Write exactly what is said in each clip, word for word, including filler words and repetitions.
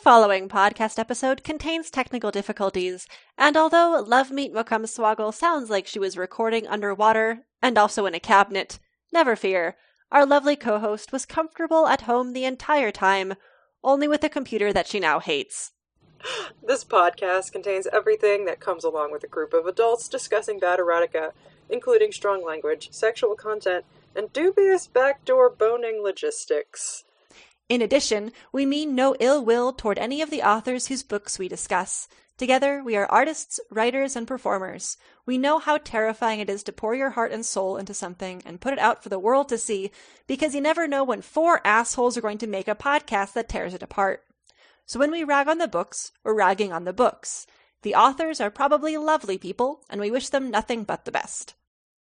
following podcast episode contains technical difficulties, and although Lovemeet Macumswoggle sounds like she was recording underwater, and also in a cabinet, never fear, our lovely co-host was comfortable at home the entire time, only with a computer that she now hates. This podcast contains everything that comes along with a group of adults discussing bad erotica, including strong language, sexual content, and dubious backdoor boning logistics. In addition, we mean no ill will toward any of the authors whose books we discuss. Together, we are artists, writers, and performers. We know how terrifying it is to pour your heart and soul into something and put it out for the world to see, because you never know when four assholes are going to make a podcast that tears it apart. So when we rag on the books, we're ragging on the books. The authors are probably lovely people, and we wish them nothing but the best.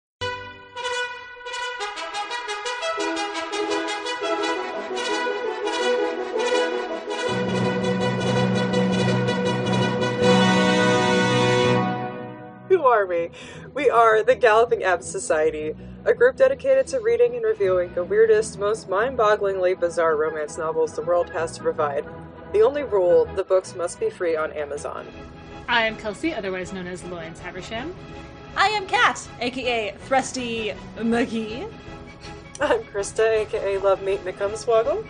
Who are we? We are the Galloping Abs Society, a group dedicated to reading and reviewing the weirdest, most mind-bogglingly bizarre romance novels the world has to provide. The only rule, the books must be free on Amazon. I am Kelsey, otherwise known as Loyance Haversham. I am Kat, aka Thrusty McGee. I'm Krista, aka Lovemeet Macumswoggle.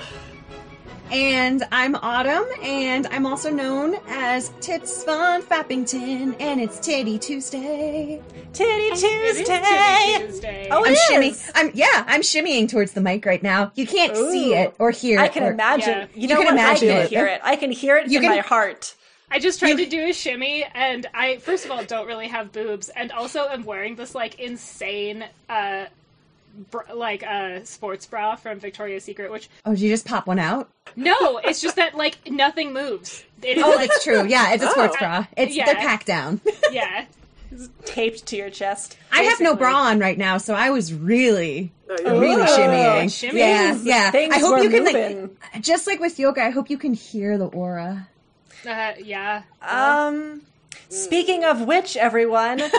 And I'm Autumn, and I'm also known as Tits Von Fappington, and it's Titty Tuesday. Titty Tuesday! Titty Tuesday. Oh, it I'm is! shimmy. I'm yeah, I'm shimmying towards the mic right now. You can't Ooh. see it or hear it. I can or, imagine. Yeah. You You know can what? imagine I can it. hear it. I can hear it You in can- my heart. I just tried to do a shimmy, and I, first of all, don't really have boobs, and also am wearing this, like, insane, uh, br- like, uh, sports bra from Victoria's Secret, which, Oh, did you just pop one out? no, it's just that, like, nothing moves. It is, Oh, like, that's true. Yeah, it's a sports Oh. bra. It's Yeah. they're packed down. yeah. Taped to your chest. I have no Basically. bra on right now, so I was really, No, you're really Ooh. shimmying. Shimmy. Yeah, Things- yeah. things I hope were you can moving. like, just like with yoga. I hope you can hear the aura. Uh, yeah. Um, speaking of which, everyone, Uh,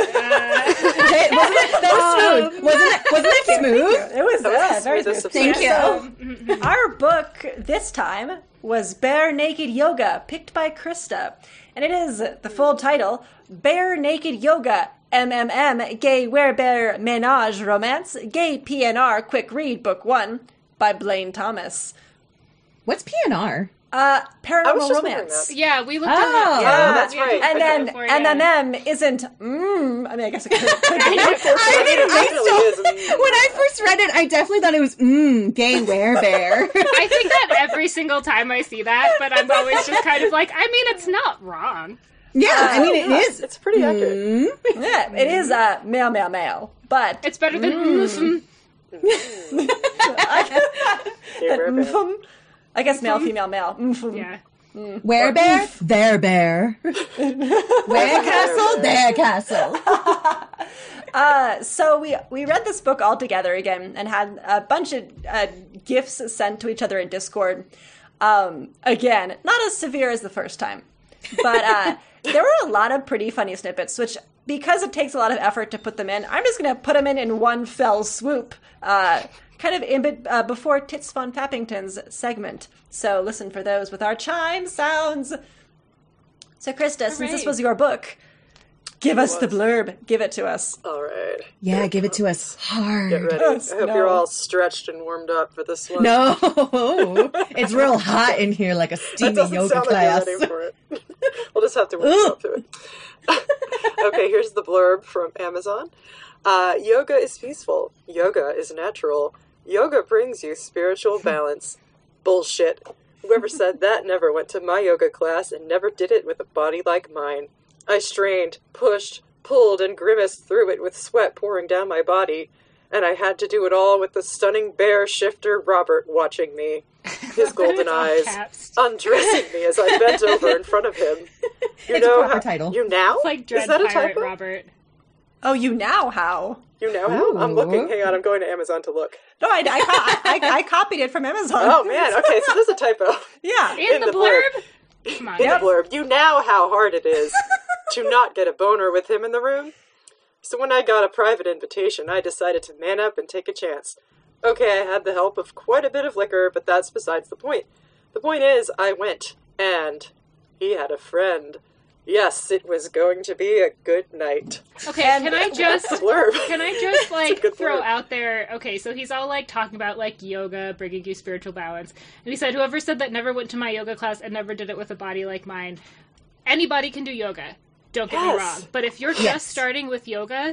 Hey, wasn't it that smooth? Wasn't it? Wasn't it smooth? it was That was uh, the very smoothest smooth. Thank of you. Our book this time was Bare Naked Yoga, picked by Krista. And it is the full title, Bare Naked Yoga, M M M, Gay Werebear Menage Romance, Gay P N R Quick Read, Book one, by Blaine Thomas. What's P N R? Uh, I was paranormal just wondering romance. that. yeah, we looked Oh. at that. Yeah, that's we right. looked And at then that before, yeah. M M M isn't, mm, I mean, I guess it could, could be. I didn't. I definitely is. still, when I first read it, I definitely thought it was mmm, gay werebear. I think that every single time I see that, but I'm always just kind of like, I mean, it's not wrong. Yeah, I mean it Yeah, is. It's pretty accurate. Mm. Yeah, it is uh, male, male, male. But It's better than mm. Yeah, we're bad. mm, I guess male, female, male. Mm, Yeah. Werebear, there bear. Where castle, there castle. Uh, so we we read this book all together again and had a bunch of uh, gifts sent to each other in Discord. Um, again, not as severe as the first time, but uh, there were a lot of pretty funny snippets, which, because it takes a lot of effort to put them in, I'm just going to put them in in one fell swoop, uh, kind of in bit, uh, before Tits Von Fappington's segment. So listen for those with our chime sounds. So Krista, since this right. was your book, give us the was. blurb. Give it to us. All right. Yeah, give it to us hard. Get ready. Yes, I hope no. you're all stretched and warmed up for this one. No, it's real hot in here, like a That steamy doesn't yoga sound class. like you're ready for it. We'll just have to work Ugh. up to it. Okay, here's the blurb from Amazon. Uh, yoga is peaceful. Yoga is natural. Yoga brings you spiritual balance. Bullshit. Whoever said that never went to my yoga class and never did it with a body like mine. I strained, pushed, pulled, and grimaced through it with sweat pouring down my body. And I had to do it all with the stunning bear shifter Robert watching me, his golden All eyes, caps. undressing me as I bent over in front of him. You It's a know proper how, title. You now? It's like Dread Is that a Pirate typo? Robert. Oh, you now how? You know how? I'm looking. Ooh. Hang on, I'm going to Amazon to look. No, I, I, co- I, I copied it from Amazon. Oh man, okay, so there's a typo. Yeah. In, In the, the blurb. blurb? Come on. In Yep. the blurb, you now how hard it is to not get a boner with him in the room. So when I got a private invitation, I decided to man up and take a chance. Okay, I had the help of quite a bit of liquor, but that's besides the point. The point is, I went. And he had a friend. Yes, it was going to be a good night. Okay, And can I just That's the blurb. can I just like good throw blurb. out there? Okay, so he's all like talking about like yoga bringing you spiritual balance, and he said, "Whoever said that never went to my yoga class and never did it with a body like mine. Anybody can do yoga. Don't get Yes. me wrong, but if you're Yes. just starting with yoga,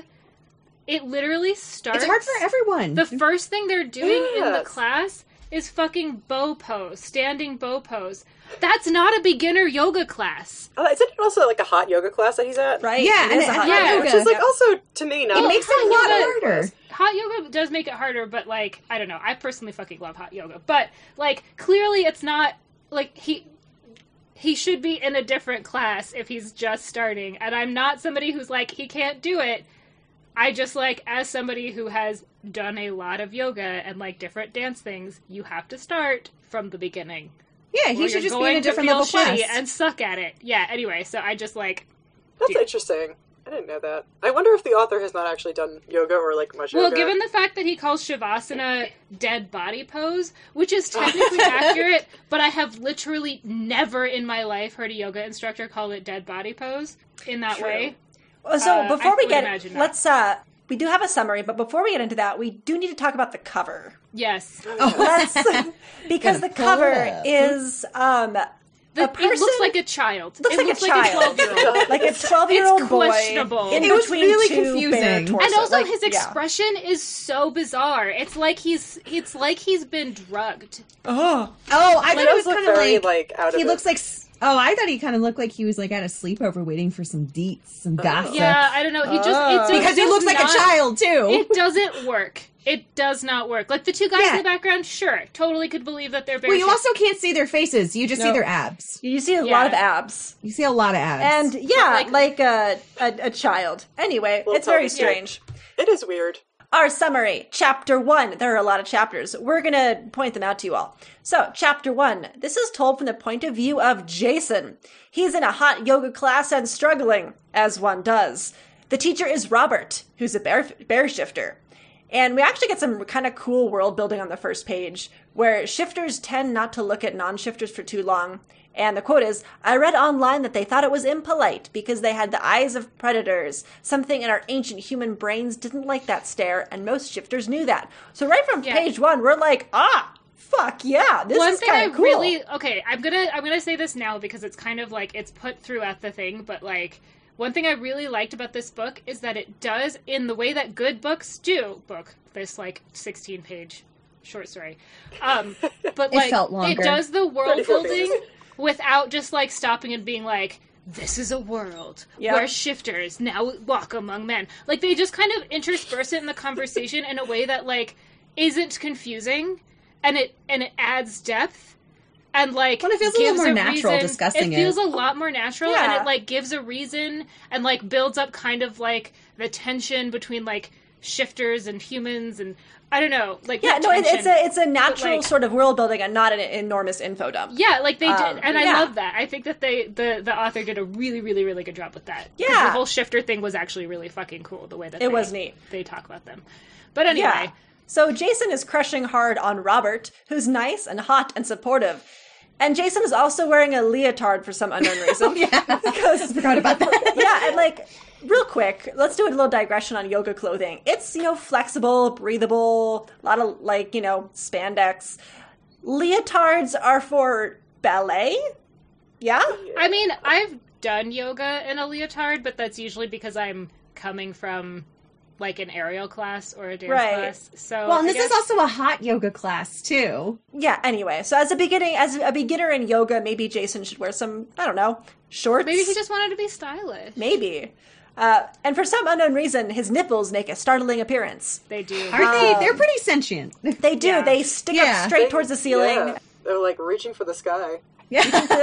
it literally starts. It's hard for everyone. The first thing they're doing in the Yes. class is fucking bow pose, standing bow pose. That's not a beginner yoga class. Oh, isn't it also like a hot yoga class that he's at? Right? Yeah, It and is it- a hot yeah, yoga. Which is like Yeah. also, to me, not it makes it a hot lot yoga- harder. Hot yoga does make it harder, but like, I don't know. I personally fucking love hot yoga. But like, clearly it's not like he he should be in a different class if he's just starting. And I'm not somebody who's like, he can't do it. I just like, as somebody who has done a lot of yoga and like different dance things, you have to start from the beginning. Yeah, Or he should you're just be going in a different to feel level class. shitty and suck at it. Yeah. Anyway, so I just like. That's Dude. interesting. I didn't know that. I wonder if the author has not actually done yoga or like much Well, yoga. given the fact that he calls Shavasana dead body pose, which is technically accurate, but I have literally never in my life heard a yoga instructor call it dead body pose in that True. way. Well, So Uh, before I we would get, imagine not. let's, uh, we do have a summary, but before we get into that, we do need to talk about the cover. Yes. Let's, because the Gotta pull it cover up. is, um, The- a person it looks like a child. looks it like looks a like a child. twelve-year-old. like a twelve-year-old It's boy questionable. in It was between really two confusing. bare And torsos. And also, Like, his yeah. expression is so bizarre. It's like he's, it's like he's been drugged. Oh, Oh, I He thought it does was look kind of very, like, like, out of he it. looks like. s- Oh, I thought he kind of looked like he was like at a sleepover waiting for some deets, some gossip. Yeah, I don't know. He just Oh. it's because he just looks like not- a child too. It doesn't work. It does not work. Like the two guys Yeah. in the background, sure, totally could believe that they're. well, you bare also can't see their faces. You just see No. their abs. you see a Yeah. lot of abs. You see a lot of abs. And yeah, like- like, a, a a child. Anyway, Well, it's very tell me- strange. It is weird. Our summary, chapter one. There are a lot of chapters. We're going to point them out to you all. So, chapter one. This is told from the point of view of Jason. He's in a hot yoga class and struggling, as one does. The teacher is Robert, who's a bear, bear shifter. And we actually get some kind of cool world building on the first page, where shifters tend not to look at non-shifters for too long. And the quote is, I read online that they thought it was impolite because they had the eyes of predators. Something in our ancient human brains didn't like that stare, and most shifters knew that. So right from Yeah. page one, we're like, ah, fuck yeah, this One is thing I kind of cool. really okay, I'm gonna I'm gonna say this now because it's kind of like it's put throughout the thing, but like one thing I really liked about this book is that it does in the way that good books do book this like sixteen page short story. Um, but It like felt longer. it does the world thirty-four building pages. without just like stopping and being like, this is a world Yep. where shifters now walk among men. Like they just kind of intersperse it in the conversation in a way that like isn't confusing, and it and it adds depth, and like Well, it feels a little gives more natural reason- discussing it. feels it. a lot more natural, Yeah. and it like gives a reason and like builds up kind of like the tension between like shifters and humans, and I don't know, like Yeah, not no, it, it's tension, a a it's a natural like- sort of world building and not an enormous info dump. yeah, like they Um, did, and I yeah. love that. I think that they the the author did a really really really good job with that. 'Cause Yeah. the whole shifter thing was actually really fucking cool. The way that It they, was neat. They talk about them, but anyway, Yeah. So Jason is crushing hard on Robert, who's nice and hot and supportive. And Jason is also wearing a leotard for some unknown reason. yeah, Because forgot about that. yeah, and like real quick, let's do a little digression on yoga clothing. It's, you know, flexible, breathable, a lot of like, you know, spandex. Leotards are for ballet? Yeah? I mean, I've done yoga in a leotard, but that's usually because I'm coming from like an aerial class or a dance Right. class. So Well, and I this is guess- also a hot yoga class too. Yeah, anyway. So as a beginning as a beginner in yoga, maybe Jason should wear some, I don't know, shorts. maybe he just wanted to be stylish. Maybe. Uh, and for some unknown reason, his nipples make a startling appearance. They do. Aren't they? Um, They're pretty sentient. They do. Yeah. They stick Yeah. up straight They- towards the ceiling. Yeah. They're like reaching for the sky. Yeah.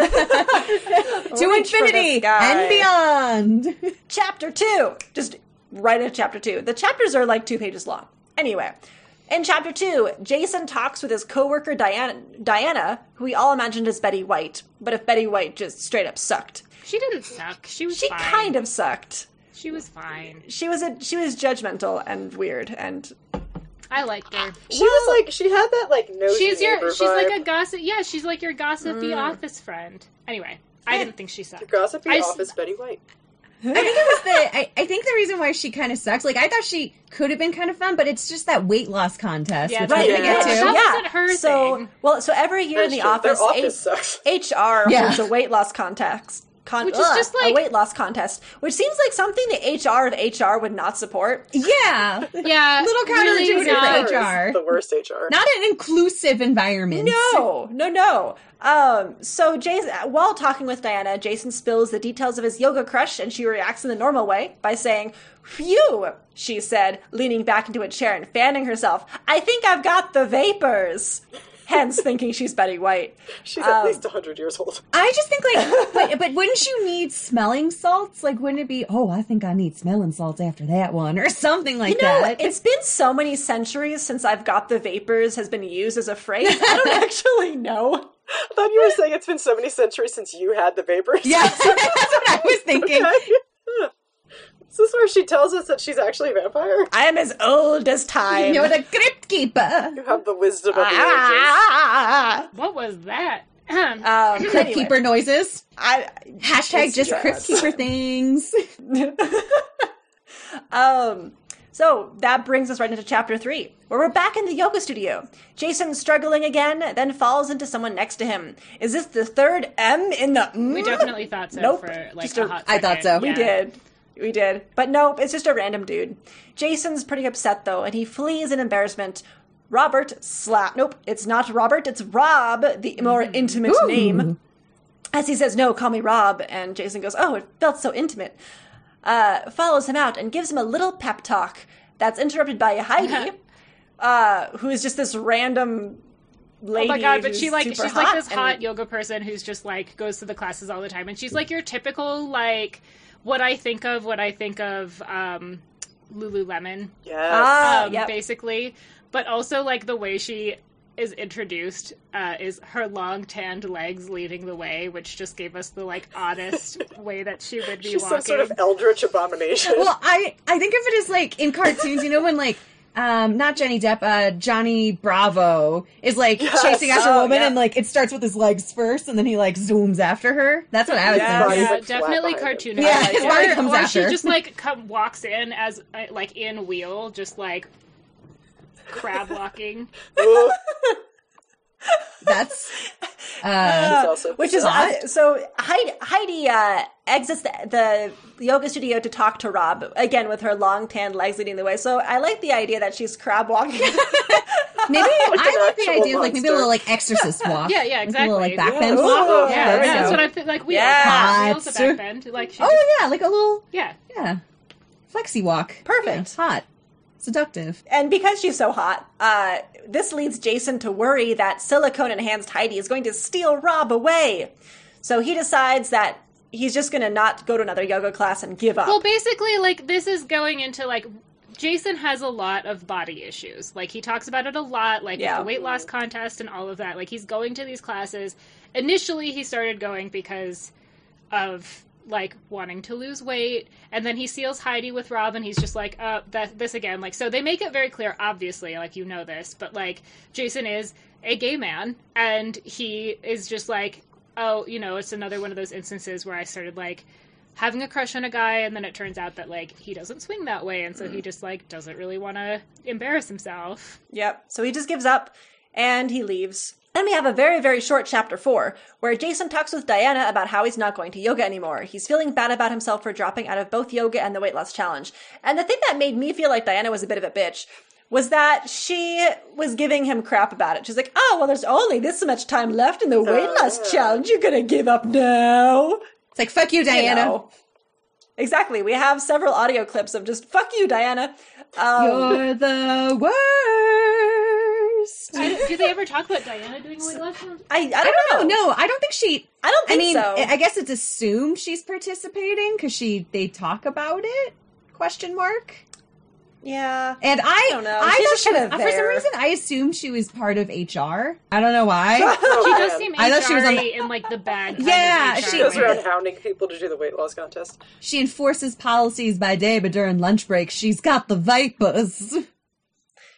To Reach for the infinity sky. and beyond. Chapter two. Just right into chapter two. The chapters are like two pages long. Anyway, in chapter two, Jason talks with his coworker Diana, Diana, who we all imagined as Betty White. But if Betty White just straight up sucked, She didn't suck. She was she fine. kind of sucked. She was fine. She was a she was judgmental and weird and I liked her. She was like, she had that like nosy She's your, neighbor she's vibe. like a gossip. Yeah, she's like your gossipy Mm. office friend. Anyway, I didn't think she sucked. Gossipy I s- office Betty White. I think it was the. I, I think the reason why she kind of sucks. Like I thought she could have been kind of fun, but it's just that weight loss contest, Yeah, which right, we're gonna yeah. get to. That wasn't her so, thing. Well, so every year in That's the true. office, Their office H- sucks. H R Yeah. holds a weight loss contest. Con- Which is ugh, just like- a weight loss contest, which seems like something the H R of H R would not support. Yeah, Yeah, little really counterintuitive not. for H R. The worst H R. Not an inclusive environment. No, no, no. Um, so Jason, while talking with Diana, Jason spills the details of his yoga crush, and she reacts in the normal way by saying, "Phew," she said, leaning back into a chair and fanning herself. "I think I've got the vapors." Hence, thinking she's Betty White. She's at Um, least one hundred years old. I just think like, but, but wouldn't you need smelling salts? Like, wouldn't it be? Oh, I think I need smelling salts after that one, or something like You know, that. it's been so many centuries since I've got the vapors has been used as a phrase. I don't actually know. I thought you were saying it's been so many centuries since you had the vapors. Yeah, that's what I was thinking. Okay. Is this where she tells us that she's actually a vampire? I am as old as time. You're the crypt keeper. You have the wisdom of the ages. Ah! What was that? Um, Crypt anyway, keeper noises. I, Hashtag It's just just- crypt keeper things. um, so that brings us right into chapter three, where we're back in the yoga studio. Jason's struggling again, then falls into someone next to him. Is this the third M in the mm? We definitely thought so Nope. for like Just a a- hot I thought second. so. We Yeah. did. We did. But nope, it's just a random dude. Jason's pretty upset, though, and he flees in embarrassment. Robert slap. Nope, it's not Robert, it's Rob, the more intimate Ooh. name. As he says, "No, call me Rob," and Jason goes, "Oh, it felt so intimate." Uh, follows him out and gives him a little pep talk that's interrupted by Heidi, uh, who is just this random lady. Oh my god, but who's she like super she's hot like this and- hot yoga person who's just like goes to the classes all the time, and she's like your typical like what I think of what I think of um, Lululemon, Yes. Ah, um, yep. basically. But also like the way she is introduced uh, is her long tanned legs leading the way, which just gave us the like oddest way that she would be She's walking. some sort of eldritch abomination. Well, I I think of it as like in cartoons, you know, when like um not Johnny Depp, uh Johnny Bravo is like Yes. chasing after a Oh, woman yeah. and like it starts with his legs first and then he like zooms after her. That's what I was Yes. thinking. He's, Yeah, like, flat definitely behind him. cartoonish. Yeah, like, his body or, comes or after. she just like come walks in as uh, like in wheel, just like crab walking. Ugh. That's uh Uh, also which is hot. uh, so Heidi, Heidi uh, exits the, the yoga studio to talk to Rob again with her long tan legs leading the way. So I like the idea that she's crab walking. maybe an I like the actual idea of like maybe a monster. little like exorcist walk. Yeah, yeah, Like, a little like exactly. back bend Ooh, walk. yeah, Yeah, there yeah, you that's go. what I think. Like wheels, Yeah. wheels a back bend. Like she Oh just, yeah, like a little yeah. yeah. Flexi walk. Perfect. Yeah, hot. Seductive. And because she's so hot, uh, this leads Jason to worry that silicone-enhanced Heidi is going to steal Rob away. So he decides that he's just going to not go to another yoga class and give up. Well, basically, like this is going into like Jason has a lot of body issues. Like he talks about it a lot, like Yeah. with the weight loss contest and all of that. Like he's going to these classes. Initially, he started going because of like wanting to lose weight, and then he seals Heidi with Rob, and he's just like, uh, that this again. Like so, they make it very clear, obviously, like you know this, but like Jason is a gay man, and he is just like, oh, you know, it's another one of those instances where I started like having a crush on a guy, and then it turns out that like he doesn't swing that way, and so he just like doesn't really want to embarrass himself. Yep. So he just gives up and he leaves. Then we have a very, very short chapter four, where Jason talks with Diana about how he's not going to yoga anymore. He's feeling bad about himself for dropping out of both yoga and the weight loss challenge. And the thing that made me feel like Diana was a bit of a bitch was that she was giving him crap about it. She's like, oh, well, there's only this much time left in the weight loss yeah. challenge. You're going to give up now. It's like fuck you, Diana. You know. Exactly. We have several audio clips of just, fuck you, Diana. Um, You're the worst. I, do they ever talk about Diana doing a weight loss challenge? I, I don't, I don't know. know. No, I don't think she. I don't I think mean, so. I guess it's assumed she's participating because she they talk about it. Question mark. yeah. And I, don't know. I She's thought just she was, kinda for some there. reason, I assumed she was part of H R. I don't know why. Oh, She does man. seem I thought she was on H R-y the- in like the bad kind Yeah, of H R she- She goes way. around hounding people to do the weight loss contest. She enforces policies by day, but during lunch break, she's got the vipers.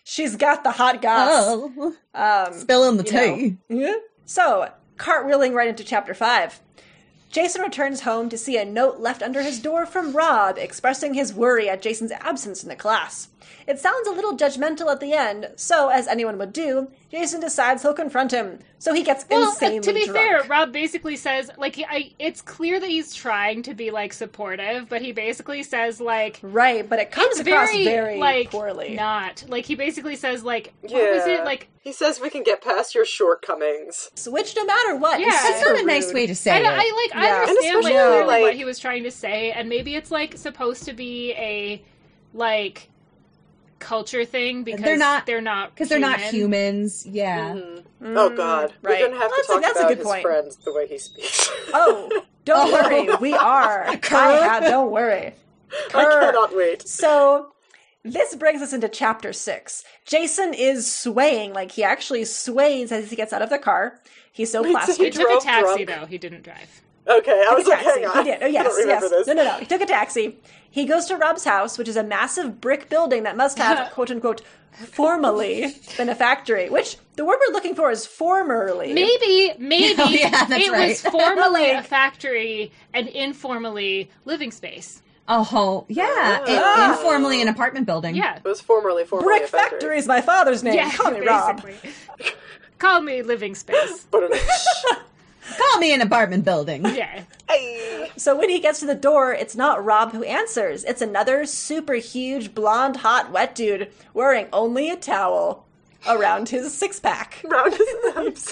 She's got the hot goss. Oh, Um, spilling the you know. tea. Yeah. So, cartwheeling right into chapter five. Jason returns home to see a note left under his door from Rob expressing his worry at Jason's absence in the class. It sounds a little judgmental at the end, so, as anyone would do, Jason decides he'll confront him. So he gets Well, uh, insanely to be drunk. fair, Rob basically says, like, he- I, it's clear that he's trying to be, like, supportive, but he basically says, like, Right, but it comes it's across very, very like, poorly. not. Like, he basically says, like, what Yeah. was it? Like, He says we can get past your shortcomings. Which, no matter what, Yeah. is That's That's super not a nice rude. way to say I, it. I like, I Yeah. And understand, like, especially, clearly what like- he was trying to say, and maybe it's, like, supposed to be a, like, culture thing, because They're not- they're not, Because they're not human. humans. Yeah. Mhm. Oh God, right. we're gonna have Well, to that's a- talk that's a about good his point. friends the way he speaks. Oh, don't Oh. worry, we are. I Kerr. ha- don't worry. I Kerr. cannot wait. So, this brings us into chapter six. Jason is swaying, like he actually sways as he gets out of the car. He's so Wait, so He plastered. took a drove taxi, drunk? though. He didn't drive. Okay, I Took was a like, taxi. hang on. He did. Oh, I yes, don't remember yes. this. No, no, no. He took a taxi. He goes to Rob's house, which is a massive brick building that must have, quote unquote, formerly been a factory. Which the word we're looking for is formerly. Maybe, maybe Oh, yeah, that's it right. was formerly a Like- factory and informally living space. Oh, yeah. It- Ah. informally an apartment building. Yeah. It was formerly formerly Brick a factory. Factory is my father's name. Yeah, Call me Rob. basically. Call me living space. But Call me an apartment building. Yeah. hey, So when he gets to the door, it's not Rob who answers. It's another super huge, blonde, hot, wet dude wearing only a towel around his six pack. round his lips.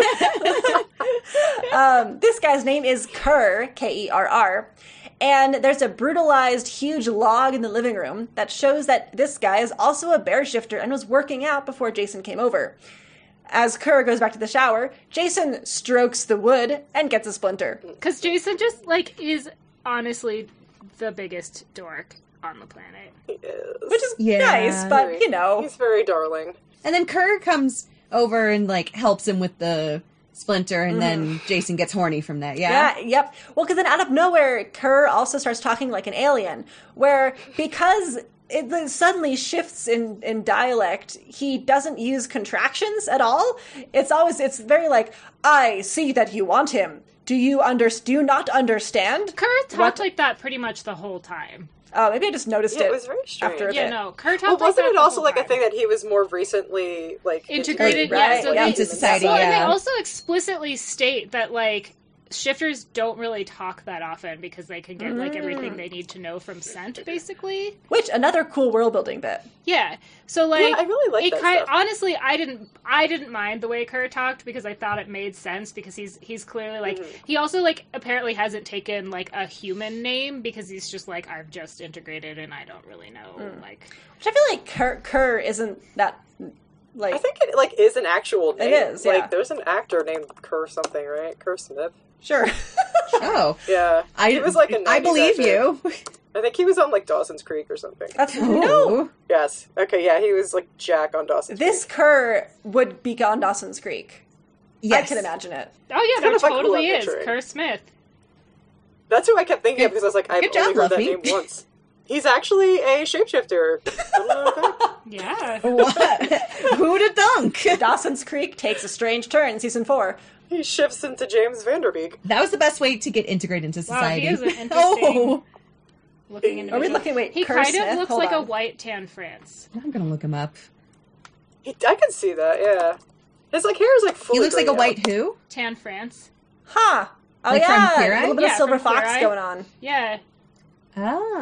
Um, this guy's name is Kerr, K E R R. And there's a brutalized, huge log in the living room that shows that this guy is also a bear shifter and was working out before Jason came over. As Kerr goes back to the shower, Jason strokes the wood and gets a splinter. Because Jason just, like, is honestly the biggest dork on the planet. He is. Which is Yeah. nice, but, you know. He's very darling. And then Kerr comes over and, like, helps him with the splinter, and then Jason gets horny from that. Yeah. Yeah, yep. Well, because then out of nowhere, Kerr also starts talking like an alien, where because it then suddenly shifts in, in dialect, he doesn't use contractions at all. It's always, it's very like, I see that you want him. Do you under, do you not understand? Kerr talked What- like that pretty much the whole time. Oh, maybe I just noticed Yeah, it. it was very strange. after a Yeah, bit. no. Kerr talked Well, like wasn't that it the also whole like a time. thing that he was more recently like Integrated, Right, yeah. So yeah. they, Into society, well, and they yeah. also explicitly state that, like, shifters don't really talk that often because they can get, like, everything they need to know from scent, basically. Which, another cool world building bit. Yeah. So, like, Yeah, I really like it that kind stuff. honestly, I didn't, I didn't mind the way Kerr talked because I thought it made sense because he's, he's clearly, like, Mm-hmm. he also, like, apparently hasn't taken, like, a human name because he's just, like, I've just integrated and I don't really know, Mm. like... Which I feel like Kerr, Kerr isn't that, like... I think it like is an actual name. is, yeah. Like there's an actor named Kerr something, right? Kerr Smith. Sure. Oh. Yeah. I, he was like a I nineties believe actor. you. I think he was on like Dawson's Creek or something. That's, no! No. Yes. Okay, yeah, he was like Jack on Dawson's This Creek. Kerr would be on Dawson's Creek. Yes. I can imagine it. Oh, yeah, kind there of like who totally I'm is. picturing. Kerr Smith. That's who I kept thinking of because I was like, I've Good only job, heard that Luffy. name once. He's actually a shapeshifter. Little known fact. Yeah. What? Who'd have thunk? Dawson's Creek takes a strange turn in season four. He shifts into James Vanderbeek. That was the best way to get integrated into Wow, society. he is an interesting- Oh, Looking Are individual. we looking? Wait, He Kerr kind Smith? of looks Hold like a on. white tan France. I'm gonna look him up. He, I can see that, yeah. His like hair is like fully He looks like a grayed white out. who? Tan France. Huh. Oh Like from yeah, Queer a Eye? little bit Yeah, of Silver from Queer Fox Eye. going on. Yeah. Oh.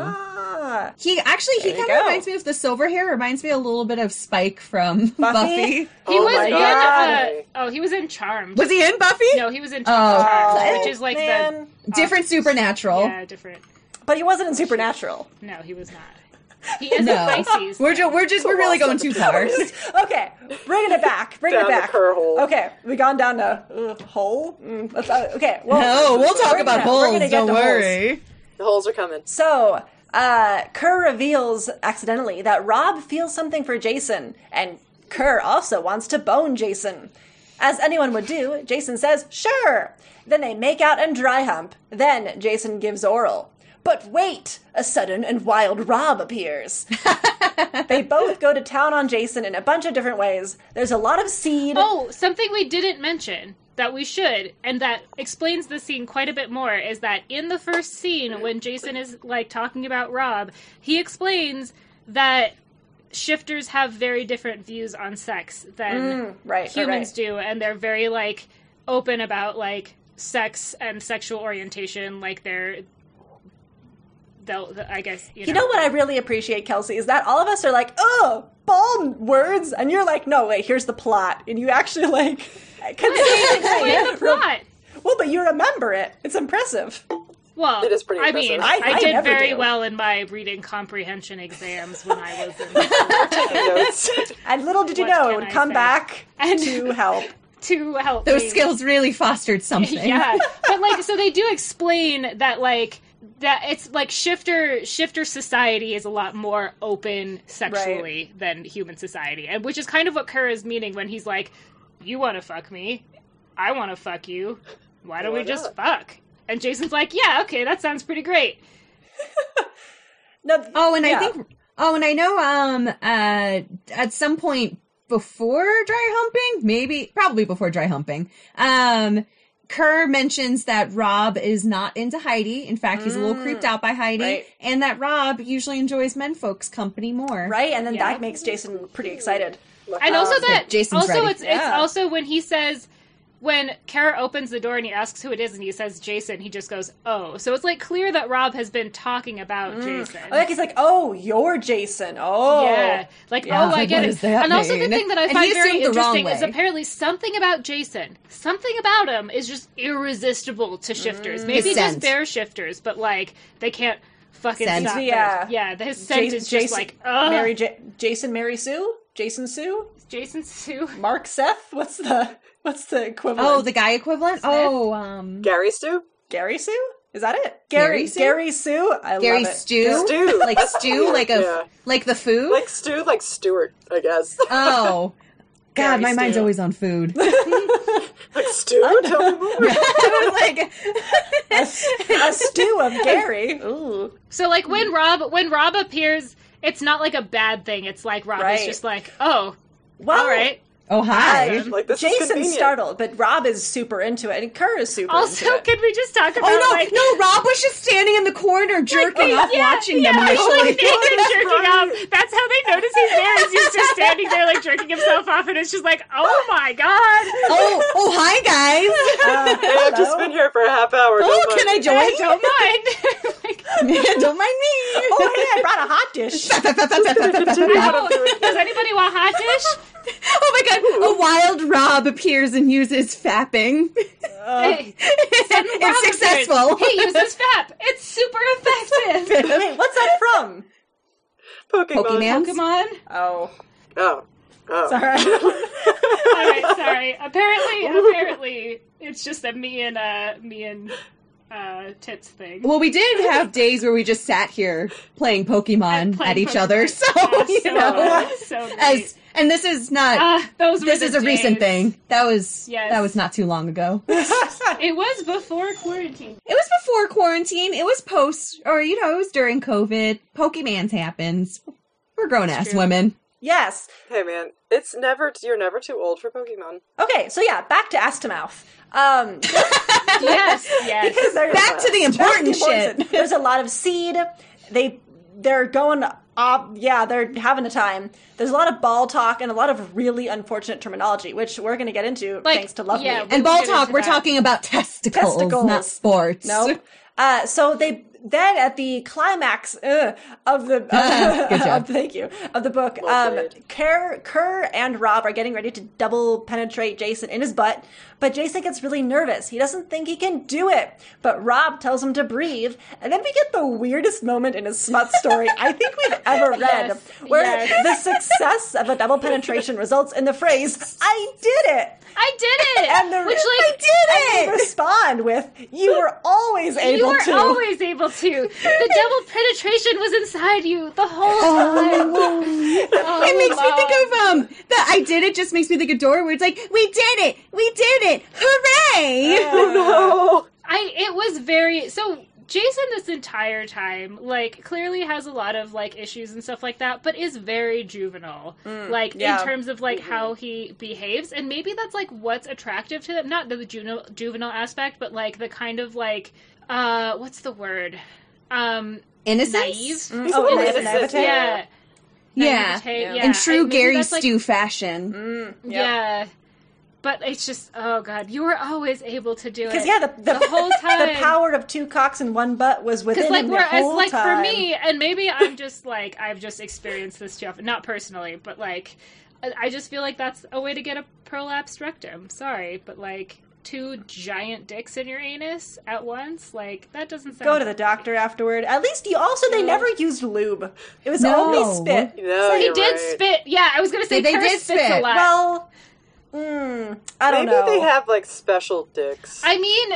Ah. He actually he There you kind of go. reminds me of the silver hair. Reminds me a little bit of Spike from Buffy. He Oh was my in God. uh, oh, he was in Charmed. Was he in Buffy? No, he was in Oh. Charmed, which is like man. Different the supernatural. Yeah, different. But he wasn't in Supernatural. No, he was not. He is No, a Pisces. we're just we're just we're really going too far. Okay, bringing it back. Bringing Down it the back. Kerr hole. Okay, we gone down to uh, hole. Mm, let's, uh, okay, well, No, we'll talk we're about gonna- we're holes. gonna get Don't to holes. worry. The holes are coming. So, uh, Kerr reveals accidentally that Rob feels something for Jason, and Kerr also wants to bone Jason. As anyone would do, Jason says, sure. Then they make out and dry hump. Then Jason gives oral. But wait! A sudden and wild Rob appears. They both go to town on Jason in a bunch of different ways. There's a lot of seed. Oh, something we didn't mention that we should, and that explains the scene quite a bit more, is that in the first scene, when Jason is, like, talking about Rob, he explains that shifters have very different views on sex than Mm, right, humans right, right. do, and they're very, like, open about, like, sex and sexual orientation, like, they're... They'll, I guess, you know. You know what I really appreciate, Kelsey, is that all of us are like, oh, bald words, and you're like, no, wait, here's the plot, and you actually, like, consistently... Explain the plot. Well, but you remember it. It's impressive. Well, It is pretty I impressive. mean, I- I, I did never very do. well in my reading comprehension exams when I was in Notes. And little did you What know, it can would I come say? back And- to help. to help Those me. skills really fostered something. Yeah, but like, so they do explain that, like, that it's like shifter shifter society is a lot more open sexually than human society, and which is kind of what Kerr is meaning when he's like, "You want to fuck me? I want to fuck you. Why don't Why we just not? fuck?" And Jason's like, "Yeah, okay, that sounds pretty great." No, Oh, and yeah. I think, oh, and I know, um, uh, at some point before dry humping, maybe, probably before dry humping, um, Kerr mentions that Rob is not into Heidi. In fact, he's a little creeped out by Heidi, right. and that Rob usually enjoys menfolk's company more. Right, and then Yeah. that makes Jason pretty excited. And also Um, that Jason's also ready. it's it's Yeah. also when he says when Kara opens the door and he asks who it is and he says Jason, he just goes, "Oh." So it's like clear that Rob has been talking about Jason. Oh, like he's like, oh, you're Jason. Oh. Yeah, like, Yeah. oh, I Like, get what it. does that And also the mean? thing that I And find he very assumed the wrong interesting is way. apparently something about Jason, something about him is just irresistible to shifters. Maybe His just scent. bear shifters, but like they can't fucking Scent. stop. Yeah. it. yeah. His scent Jason, is just like, ugh. Mary J- Jason, Mary Sue? Jason Sue? Jason Sue. Mark Seth? What's the what's the equivalent? Oh, the guy equivalent? Oh, um, Gary Stu? Gary Sue? Is that it? Gary Gary Sue? Gary Sue? I Gary love it. Stew? Stew. Like stew? Like a, Yeah. like the food? Like Stu, like Stewart, I guess. Oh. God, Gary my mind's Stew. always on food. Like Stu? Tell me more. like, a, a stew of Gary. Ooh. So like when Rob when Rob appears, it's not like a bad thing. It's like Rob Right. is just like, oh, Well, all right. oh, hi. uh, Like, this is Jason's convenient. startled, but Rob is super into it, and Kerr is super Also, into it. can we just talk about Oh no, like no! Rob was just standing in the corner, jerking off, yeah, watching yeah, them he's, initially. like, naked That's jerking right. off. That's how they notice he's there. Is he's just standing there like jerking himself off, and it's just like, oh my god. oh, oh, hi guys! Uh, Hey, I've just hello? been here for a half hour. Oh, don't can I mind. join? I don't mind. Like, Don't mind me. Oh, hey, I brought a hot dish. Continue what I'm oh, doing. does anybody want hot dish? Oh my god! A wild Rob appears and uses fapping. Hey, it's Rob successful. appears. He uses F A P. It's super effective. Wait, what's that from? Pokemon. Pokemon? Pokemon. Oh, Oh. Oh. sorry. All right, sorry. Apparently, apparently, it's just a me and uh me and uh tits thing. Well, we did have days where we just sat here playing Pokemon Playing at each Pokemon. other, so Ah, you so, know, so great. as and this is not. Ah, those were this the is a recent days. thing. That was Yes. that was not too long ago. It was before quarantine. It was before quarantine. It was post, or you know, it was during COVID. Pokemans happens. We're grown ass true. women. Yes. Hey, man. It's never... You're never too old for Pokemon. Okay, so yeah, back to ass to mouth. Um, Yes, yes. because there's Back to the important shit. There's a lot of seed. They they're going up. Yeah, they're having a time. There's a lot of ball talk and a lot of really unfortunate terminology, which we're going to get into Like, thanks to Love yeah, Me. we- And ball get talk, into we're that. talking about testicles, Testicles. not sports. Nope. Uh, so they then at the climax uh, of the Good job. of, thank you of the book, Well um, played. Kerr, Kerr and Rob are getting ready to double penetrate Jason in his butt, but Jason gets really nervous. He doesn't think he can do it, but Rob tells him to breathe, and then we get the weirdest moment in his smut story I think we've ever read, Yes, where yes. the success of a double penetration results in the phrase "I did it." I did it. And the Which I like did it. And they respond with, "You were always able you were to." always able to. The double penetration was inside you the whole time. Oh, It makes me Mom. think of um that I did it just makes me think of Dora where it's like, we did it! We did it! Hooray! Oh, no! I it was very so Jason this entire time, like, clearly has a lot of, like, issues and stuff like that, but is very juvenile. Mm, like, yeah. in terms of, like, mm-hmm. how he behaves. And maybe that's, like, what's attractive to him. Not the juvenile, juvenile aspect, but, like, the kind of, like, uh, what's the word? Um, Innocence? Naive? Mm. Oh, innocent. Naivete? Yeah. Yeah. Naivete, yeah. In true I, Gary like, Stu fashion. Mm, yep. Yeah. But it's just, oh god, you were always able to do it. Because, yeah, the, the, the whole time. The power of two cocks and one butt was within like, him the whole like, time. for me, and maybe I'm just, like, I've just experienced this too often. Not personally, but, like, I just feel like that's a way to get a prolapsed rectum. Sorry, but, like, two giant dicks in your anus at once? Like, that doesn't sound... Go to the doctor afterward. At least you also, they never used lube. It was no. only spit. No, so he you're did right. spit. Yeah, I was going to say they Kerr did spits spit. a lot. Well... Mm, I don't Maybe know. they have, like, special dicks. I mean,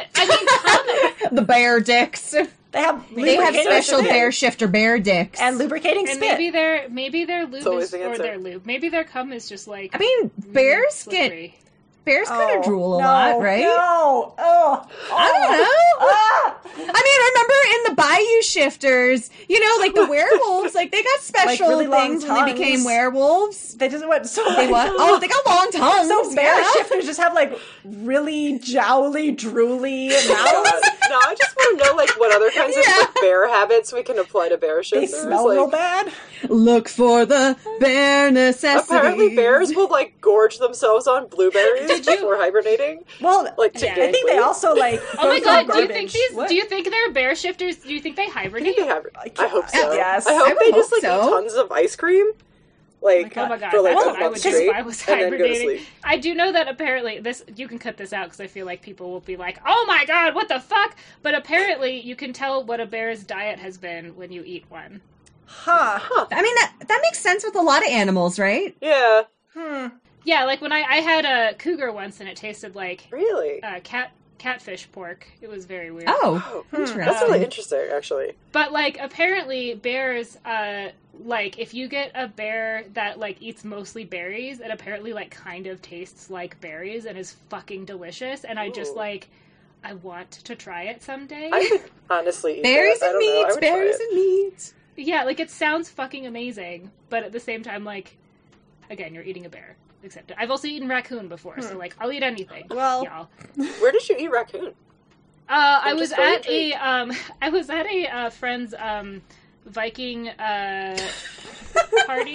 I mean, the bear dicks. They have they have special spit. bear shifter bear dicks and lubricating and spit. maybe their maybe their lube is the or answer. their lube. Maybe their cum is just like. I mean, bears slippery. get bears Oh, kind of drool a no, lot, right? No, oh, I don't know. Ah! I mean, remember in the Bayou Shifters, you know, like the werewolves, like they got special really long things when they became tongues. werewolves. They just went so. They what? Oh, they got long tongues. So bear yeah. shifters just have like really jowly, drooly mouths. No, I just want to know, like, what other kinds Yeah. of like, bear habits we can apply to bear They shifters. smell like, real bad. Look for the bear necessities. Apparently, bears will like gorge themselves on blueberries before hibernating. Well, Like, to Yeah. gain I think they weight. also like. Oh my go god! through Do you think garbage. these? What? Do you think they're bear shifters? Do you think they I hibernate? think they have. I hope so. Yes. I I hope would they just hope like so. eat tons of ice cream, like Oh my god, for like that's a what I month would do straight, if I was and then go to hibernating. sleep. I do know that apparently this you can cut this out because I feel like people will be like, "Oh my god, what the fuck?" But apparently, you can tell what a bear's diet has been when you eat one. Huh. I mean, that that makes sense with a lot of animals, right? Yeah, Hmm. Yeah, like when I, I had a cougar once and it tasted like really. uh, cat catfish pork. It was very weird. Oh, Oh, interesting. that's really interesting, actually. But like apparently bears, uh, like if you get a bear that like eats mostly berries, it apparently like kind of tastes like berries and is fucking delicious. And I just Ooh. like, I want to try it someday. I could honestly eat Berries that. I and don't know. I meats, would try berries it. and meats. Yeah, like it sounds fucking amazing, but at the same time, like, again, you're eating a bear. Accept it. I've also eaten raccoon before, so like I'll eat anything. Well- y'all. Where did you eat raccoon? Uh, I I'm was just very at a um, I was at a uh, friend's um, Viking uh, party.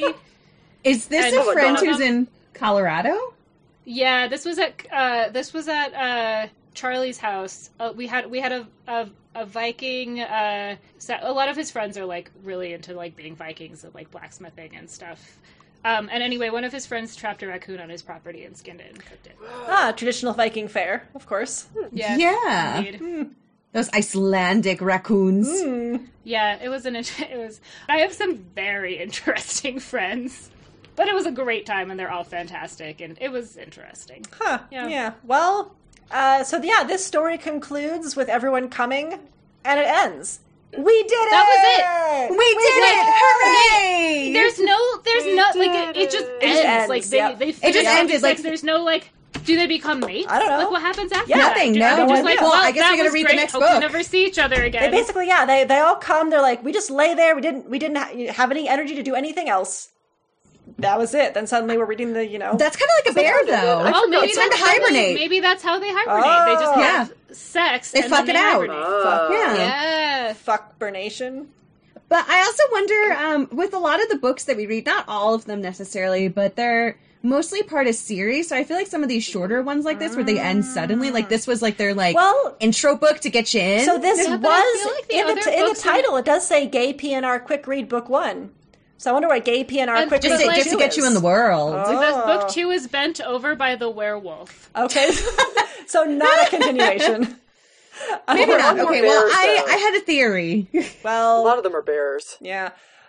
Is this And- a Oh my friend God. who's in Colorado? Yeah, this was at uh, this was at uh, Charlie's house. Uh, we had we had a a, a Viking. Uh, set. A lot of his friends are like really into like being Vikings and like blacksmithing and stuff. Um, and anyway, one of his friends trapped a raccoon on his property and skinned it and cooked it. Ah, traditional Viking fare, of course. Yeah, Yeah. indeed. Those Icelandic raccoons. Mm. Yeah, it was an. It was. I have some very interesting friends, but it was a great time, and they're all fantastic, and it was interesting. Huh. Yeah. Yeah. Well, uh, so yeah, this story concludes with everyone coming, and it ends. We did it! That We, did it! Hooray! There's no. There's We no. Like it, did it just it. ends. It ends, Like they. yeah. They. It just finish off ended, sex. like- There's no like. Do they become mates? I don't know. Like what happens after Yeah. that? Nothing, Do- no. are they just like, Well, well, I guess that we gotta was read the great. next Hope book. we never see each other They again. basically, yeah, they they all come. They're like, we just lay there. We didn't we didn't ha- have any energy to do anything else. That was it. Then suddenly we're reading the, you know. That's kind of like a bear, hard to do. though. I Oh, maybe It's time that's to how they- hibernate. Maybe that's how they hibernate. They just Oh. have sex. They and fuck then it they out. hibernate. Ah. Yeah. Yeah. Fuck burnation. But I also wonder, um, with a lot of the books that we read, not all of them necessarily, but they're mostly part of series. So I feel like some of these shorter ones like this, where they end suddenly, like this was like their like Well, intro book to get you in. so this Yeah, but I was feel like the in the other t- in the books are- title. It does say "Gay P N R Quick Read Book One." So I wonder what "Gay P N R And Quick just Read just, Book like- just to Two get you is. in the world. Oh. Because book two is bent over by the werewolf. Okay, so not a continuation. Maybe Or not. more Okay, well, bears, I, though. I had a theory. yeah, A Well, lot of them are bears. yeah.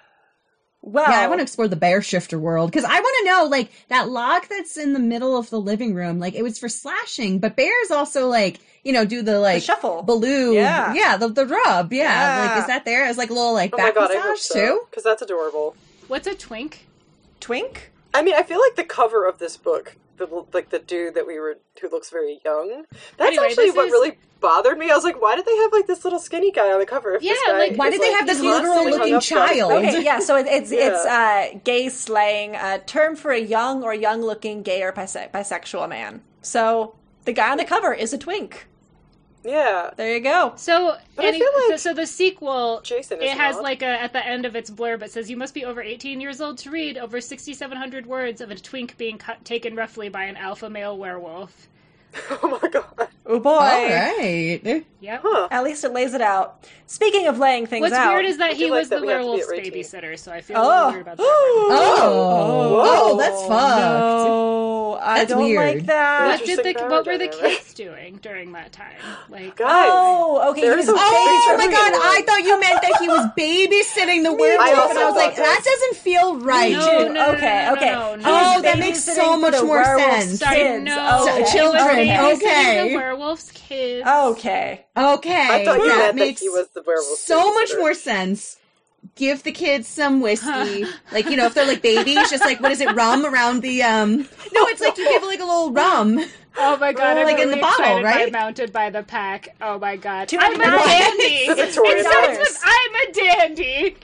Well, I want to explore the bear shifter world because I want to know, like, that log that's in the middle of the living room, like, it was for slashing, but bears also, like, you know, do the, like, shuffle. baloo. Yeah. Yeah, the, the rub. Yeah. Yeah. Like, is that there as, like, a little, like, Oh my back god, I massage, hope so. too? Because that's adorable. What's a twink? Twink. I mean, I feel like the cover of this book the like the dude that we were who looks very young. That's Anyway, actually this what is- really bothered me. I was like, why did they have like this little skinny guy on the cover? If this Yeah, guy like, why is, did they like, have this constantly literal-looking hung up about his child? face? Okay, yeah, so it, it's Yeah. it's uh, gay slang, a term for a young or young-looking gay or bise- bisexual man. So the guy on the cover is a twink. Yeah. There you go. So, But I any, feel like so, so the sequel, Jason it is has not. like a at the end of its blurb, it says you must be over eighteen years old to read over sixty-seven hundred words of a twink being cut, taken roughly by an alpha male werewolf. Oh my god. Oh boy. All right. Yep. Huh. At least it lays it out. Speaking of laying things What's out. weird is that I he do like was that the we have to be werewolf's at rating. babysitter, so I feel Oh. a little weird about that. Oh, oh, that's fucked. No, I That's don't weird. like that. What did Interesting the power what were the dynamic. kids doing during that time? Like, Guys. Oh, okay. There's he was a- Oh Baby's my god, everyone. I thought you meant that he was babysitting the werewolf, also and I was thought like, this. that doesn't feel right. No, no, no, okay, no, no, okay. no, no. Oh, He's that makes babysitting so for much the more werewolf's sense. sorry, Kids. no, Okay. So- children, He was babysitting okay. the werewolf's kids. Okay. Okay, I thought you that meant that makes he was the werewolf. so much babysitter. more sense. Give the kids some whiskey, like you know, if they're like babies, just like what is it, rum around the um? No, it's like you give like a little rum. Oh my god, I'm Like in really the bottle, excited right? by Mounted by the Pack. Oh my god. Two I'm a ninety-nine. dandy! The It Victorian starts dollars. with I'm a dandy!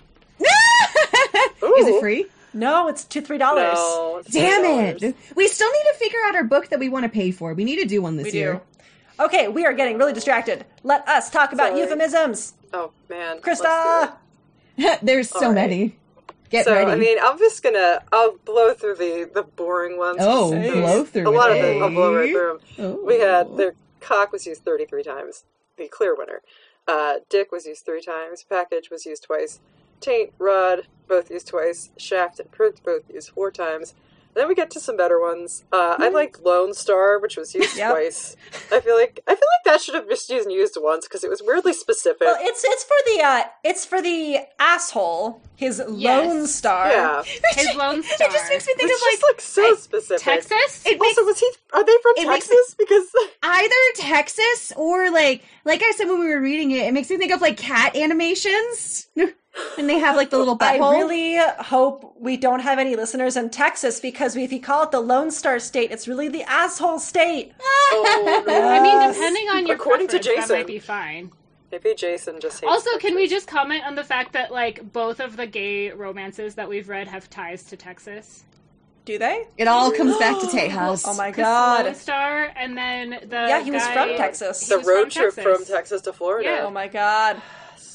Ooh. Is it free? No, it's two three dollars. No. it's Damn three dollars. it! We still need to figure out our book that we want to pay for. We need to do one this We year. do. Okay, we are getting really distracted. Let us talk about Sorry. euphemisms. Oh man. Krista. Let's There's so All right. many. Get do it. So ready. I mean, I'm just gonna. I'll blow through the the boring ones. oh, Hey. blow through A lot it. of them. I'll blow right through them. Oh. We had their cock was used thirty-three times. The clear winner. Uh, dick was used three times. Package was used twice. Taint, rod, both used twice. Shaft and print, both used four times. Then we get to some better ones. Uh, I liked Lone Star, which was used Yep. twice. I feel like I feel like that should have just used used once because it was weirdly specific. Well, it's it's for the uh it's for the asshole. His Yes. Lone Star. yeah, His Lone Star. It just makes me think it's of just like like so specific. Texas? It makes Also, was he? Are they from it makes Texas? Because either Texas or like like I said when we were reading it, it makes me think of like cat animations. And they have like the little I butthole. really hope we don't have any listeners in Texas because if you call it the Lone Star State, it's really the asshole state. oh, no. I mean, depending on your According to preference, that Jason. might be fine. Maybe Jason just hates Also, can we Texas. just comment on the fact that, like, both of the gay romances that we've read have ties to Texas? Do they? It all comes back to Tejas. Oh my 'Cause Lone god. Star, and then the Yeah, he was guy- from Texas. he the was road from trip Texas. from Texas to Florida? Yeah. Oh my god.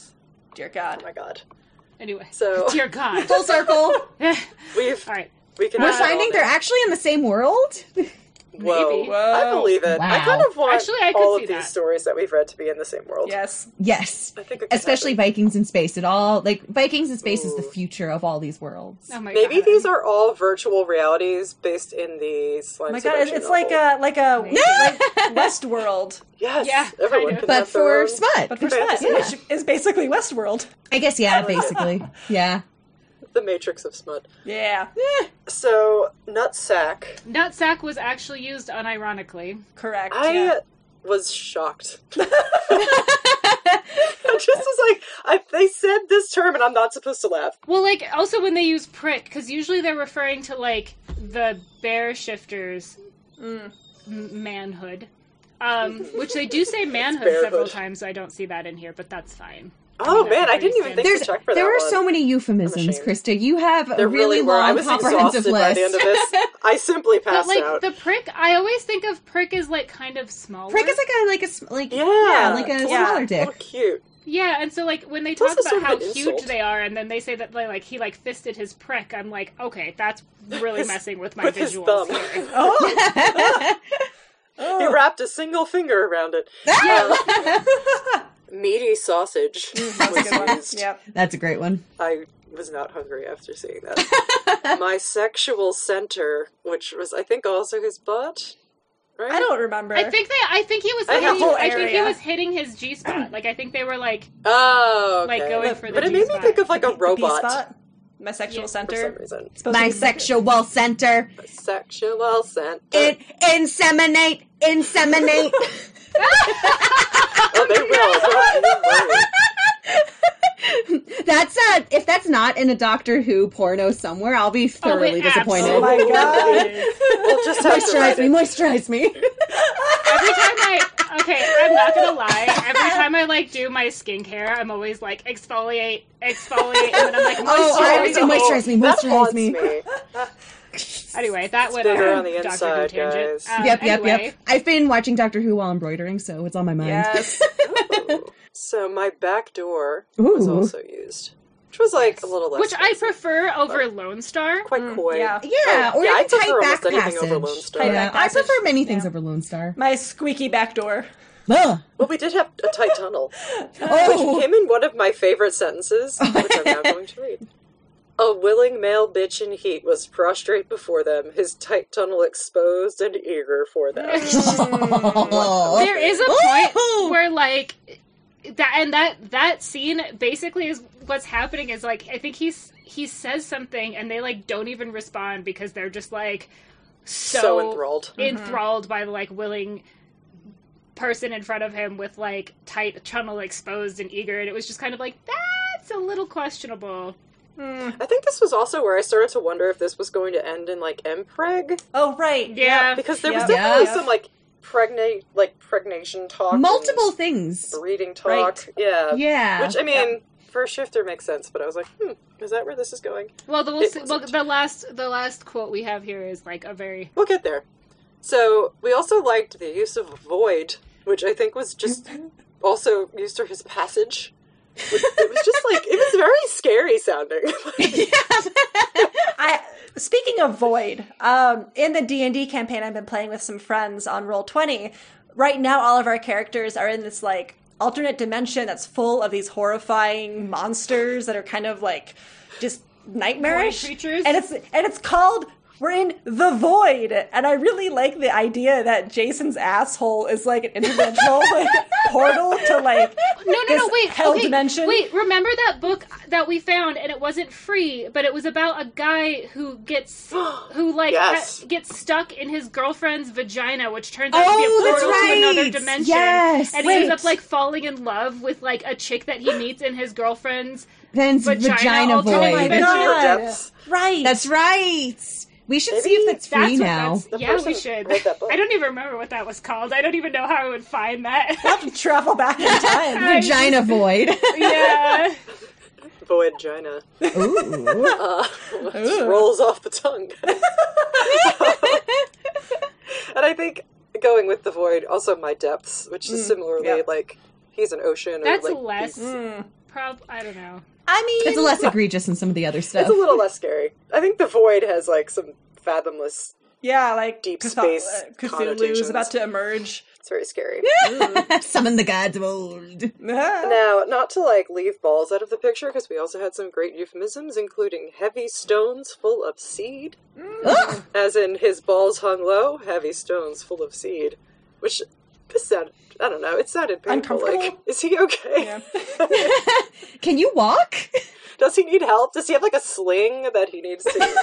Dear Oh God. my god. Anyway, So- dear God. Full circle. We've All right. we can We're have finding all they're this. actually in the same world. Whoa. Maybe. I believe it. I Wow. kind of want Actually, I could all of see these that. stories that we've read to be in the same world. Yes. Yes. I think it could Especially happen. Vikings in space. It all like Vikings in space is the Ooh. future of all these worlds. Oh my Maybe God. these are all virtual realities based in the slime Oh my god, Seduction it's like novel. a like a Maybe. like Westworld. Yes, Yeah, everyone kind of. can But have their for own- smut. But for Fantasy. smut, which is basically Westworld. I guess yeah, basically. Yeah. the Matrix of smut. Yeah. So Nutsack, Nutsack was actually used unironically. Correct. I yeah. was shocked. I just was like, I, they said this term, and I'm not supposed to laugh. Well, like, also when they use prick, because usually they're referring to, like, the bear shifters' Mm. m- manhood. Um, which they do say manhood bearhood. several times, so I don't see that in here, but that's fine. Oh mean, man, that's I didn't pretty even think There's to check for there that were one. so many euphemisms, ashamed. Krista. You have a There really, really were. I long, was comprehensive exhausted by list. the end of this. I simply But, passed like, out. the prick, I always think of prick as, like, kind of small. Prick is like a like a s- like Yeah. yeah, like a Yeah. smaller Oh, dick. cute. Yeah, and so, like, when they Plus talk it's about sort how of an huge insult. they are, and then they say that, like, he, like, fisted his prick, I'm like, okay, that's really His- messing with my with his visuals thumb. here. Oh. He Oh. wrapped a single finger around it. Yeah. Meaty sausage That's a was good one. used. Yep. That's a great one. I was not hungry after seeing that. My sexual center, which was, I think, also his butt. Right? I don't remember. I think they. I think he was. I Hitting, have whole I think he area. was hitting his G spot. Like I think they were like. Oh, okay. Like, going for the but it made me G-spot. think of like a The- the robot B-spot? My sexual Yeah. for some center. reason. It's supposed to My be sexual center. A sexual center. In, inseminate, inseminate. Oh, they will. Don't you worry. That's uh if that's that's not in a Doctor Who porno somewhere, I'll be thoroughly Oh, it disappointed. Oh my god. We'll just have to Moisturize write me, it. moisturize me. Every time I okay, I'm not gonna lie. Every time I like do my skincare, I'm always like exfoliate, exfoliate, and then I'm like moisturize. Oh, I always say the whole- moisturize me, That moisturize haunts me. me. Anyway, that went bigger on on the Doctor inside, Who tangent. guys. Um, Yep, yep, anyway, yep. I've been watching Doctor Who while embroidering, so it's on my mind. Yes. So my back door was Ooh. also used, which was like a little less. Which I fancy, prefer over Lone Star. quite coy. yeah. Yeah, Oh, or yeah, I even tight prefer back almost anything passage. over Lone Star. Tight Yeah, back I passage. prefer many things Yeah. over Lone Star. My squeaky back door. Ugh. Well, we did have a tight tunnel, Oh, which came in one of my favorite sentences, which I'm now going to read. A willing male bitch in heat was prostrate before them, his tight tunnel exposed and eager for them. There is a Ooh. point where like that, and that that scene basically is what's happening. Is like I think he's he says something, and they like don't even respond because they're just like so, So enthralled. enthralled by the like willing person in front of him with like tight tunnel exposed and eager, and it was just kind of like that's a little questionable. I think this was also where I started to wonder if this was going to end in like Mpreg, Oh, right. Yeah. because there was Yep. definitely Yep. some like pregnate, like pregnation talk, and multiple things. breeding talk. Right. Yeah, Yeah. which I mean, for a shifter makes sense, but I was like, hmm, is that where this is going? Well, the It well, wasn't. the last the last quote we have here is like a very We'll get there. So we also liked the use of void, which I think was just also used for his passage. It was just like it was very scary sounding. I speaking of void, um, in the D and D campaign I've been playing with some friends on Roll twenty, right now all of our characters are in this like alternate dimension that's full of these horrifying monsters that are kind of like just nightmarish Void creatures? and it's and it's called we're in the void, and I really like the idea that Jason's asshole is like an interdimensional like, portal to like no, no, this no, wait, hell okay, dimension. wait. Remember that book that we found, and it wasn't free, but it was about a guy who gets, who like Yes. ha- gets stuck in his girlfriend's vagina, which turns out to be a Oh, that's portal to another right. dimension. Yes. and he ends Wait. up like falling in love with like a chick that he meets in his girlfriend's. Then Vagina vagina, alternate Oh my void. dimension. god! depths. Right. That's right. We should Maybe see if it's That's free what now. that's. The Yeah, we person should. wrote that book. I don't even remember what that was called. I don't even know how I would find that. have to travel back in time. Vagina void. yeah. Void gina. Ooh. Uh, just rolls off the tongue. And I think going with the void, also my depths, which is similarly yeah. like he's an ocean. That's or like less. he's- Mm. Prob. I don't know. I mean, It's less egregious than some of the other stuff. It's a little less scary. I think the void has like some fathomless. yeah, like Deep Cthul- space uh, Cthulhu's connotations. about to emerge. It's very scary. Summon the gods of old. Now, not to like leave balls out of the picture, because we also had some great euphemisms, including heavy stones full of seed, Ugh. as in his balls hung low, heavy stones full of seed. Which this sounded, I don't know, it sounded painful. Like, Uncomfortable? is he okay? Yeah. Can you walk? Does he need help? Does he have like a sling that he needs to?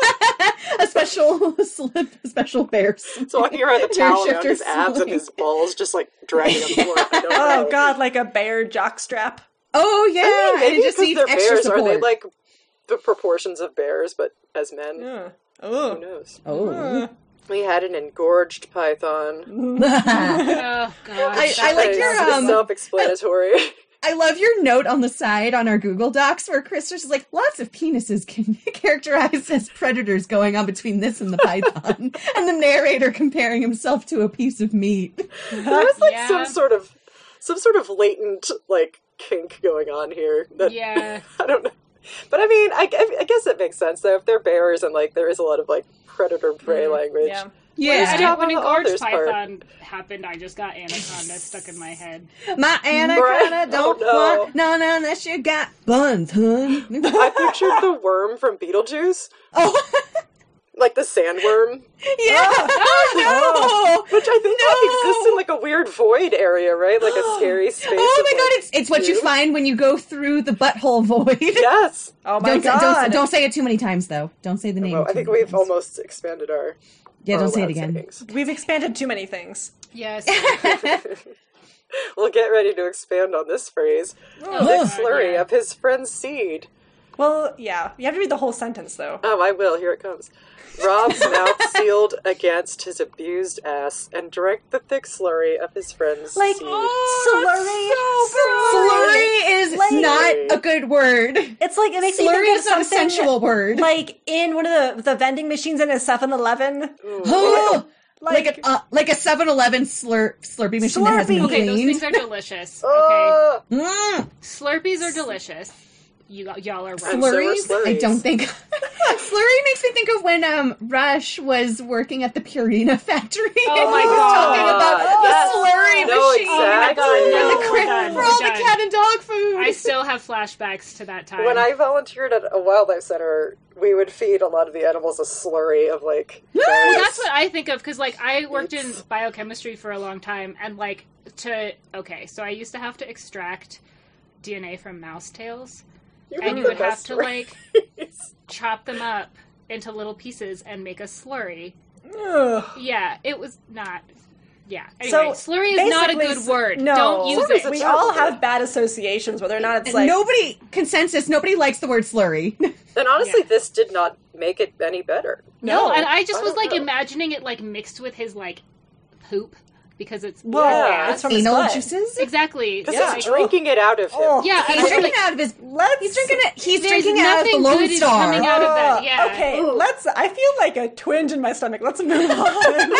A special slip, a special bear. So walking around the Bear towel around shifter his abs and sling. his balls just like dragging on the floor. I don't Oh know. god, like a bear jockstrap. Oh yeah, I mean, and maybe it just because needs they're extra bears, support. are they like the proportions of bears, but as men? Yeah. Who Oh. knows? Oh. We had an engorged python. Oh god. I- I like your, It's um, self-explanatory. I love your note on the side on our Google Docs where Chris is like, lots of penises can be characterized as predators going on between this and the python, and the narrator comparing himself to a piece of meat. There was like Yeah. some sort of some sort of latent like kink going on here. That Yeah. I don't know, but I mean, I, I guess it makes sense though if they're bears and like there is a lot of like predator prey language. Yeah. I Yeah, didn't, when on the Engorged author's part. Python happened, I just got Anaconda stuck in my head. my anaconda Right. don't Oh, no. want none unless you got buns, hun. I pictured the worm from Beetlejuice, Oh, like the sandworm, yeah. Oh, no. which I think like exists in like a weird void area, right? Like a scary space. Oh of, my god, like, it's it's what you goo. find when you go through the butthole void. Yes. Oh my Don't, say, god. don't, don't say it too many times, though. Don't say the name. Well, I too think many we've times. almost expanded our. Yeah, our don't say it allowed again. sayings. We've expanded too many things. Yes. We'll get ready to expand on this phrase. Oh, Thick God, slurry yeah. of his friend's seed. Well, yeah. You have to read the whole sentence, though. Oh, I will. Here it comes. Rob's mouth sealed against his abused ass and drank the thick slurry of his friend's Like, seed. slurry. Slurry is Like- not a good word. It's like, it makes me Slurry think is of not a something sensual word. like in one of the, the vending machines in a seven eleven. Oh, like, Like, a uh, like a seven eleven slur Slurpee machine that has been Slurpee. Okay, those cleaned. things are delicious. Okay, Oh, Mm, Slurpees are delicious. You y'all are right. And so are slurries? I slurries. don't think. Slurry makes me think of when um Rush was working at the Purina factory. Oh and my he was God. talking about Yes. the slurry No, machine. Oh my exactly. god, And no, the we're cra- done. for We're all done. the cat and dog food. I still have flashbacks to that time. When I volunteered at a wildlife center, we would feed a lot of the animals a slurry of like. Well, berries. that's what I think of because, like, I worked in biochemistry for a long time, and like to okay, so I used to have to extract D N A from mouse tails, You and were you the would have best to stories. like chop them up into little pieces and make a slurry. ugh. Yeah, it was not. Yeah. Anyway, So, slurry is not a basically, good word. no. Don't use Slurry's it. a We terrible all word. have bad associations, whether or not it's like nobody consensus. Nobody likes the word slurry. And honestly, Yeah. this did not make it any better. No, No, and I just I was don't like know. imagining it like mixed with his like poop because it's Well, Yeah. it's from his Anal butt. juices. exactly. This Yeah. is drinking it out of him. Oh. Yeah, and He's I drinking like, out of his. Let's He's drinking it. He's There's drinking out of the nothing Lone good is Star. coming out of that. Oh, Yeah. Okay, let's. I feel like a twinge in my stomach. Let's move on.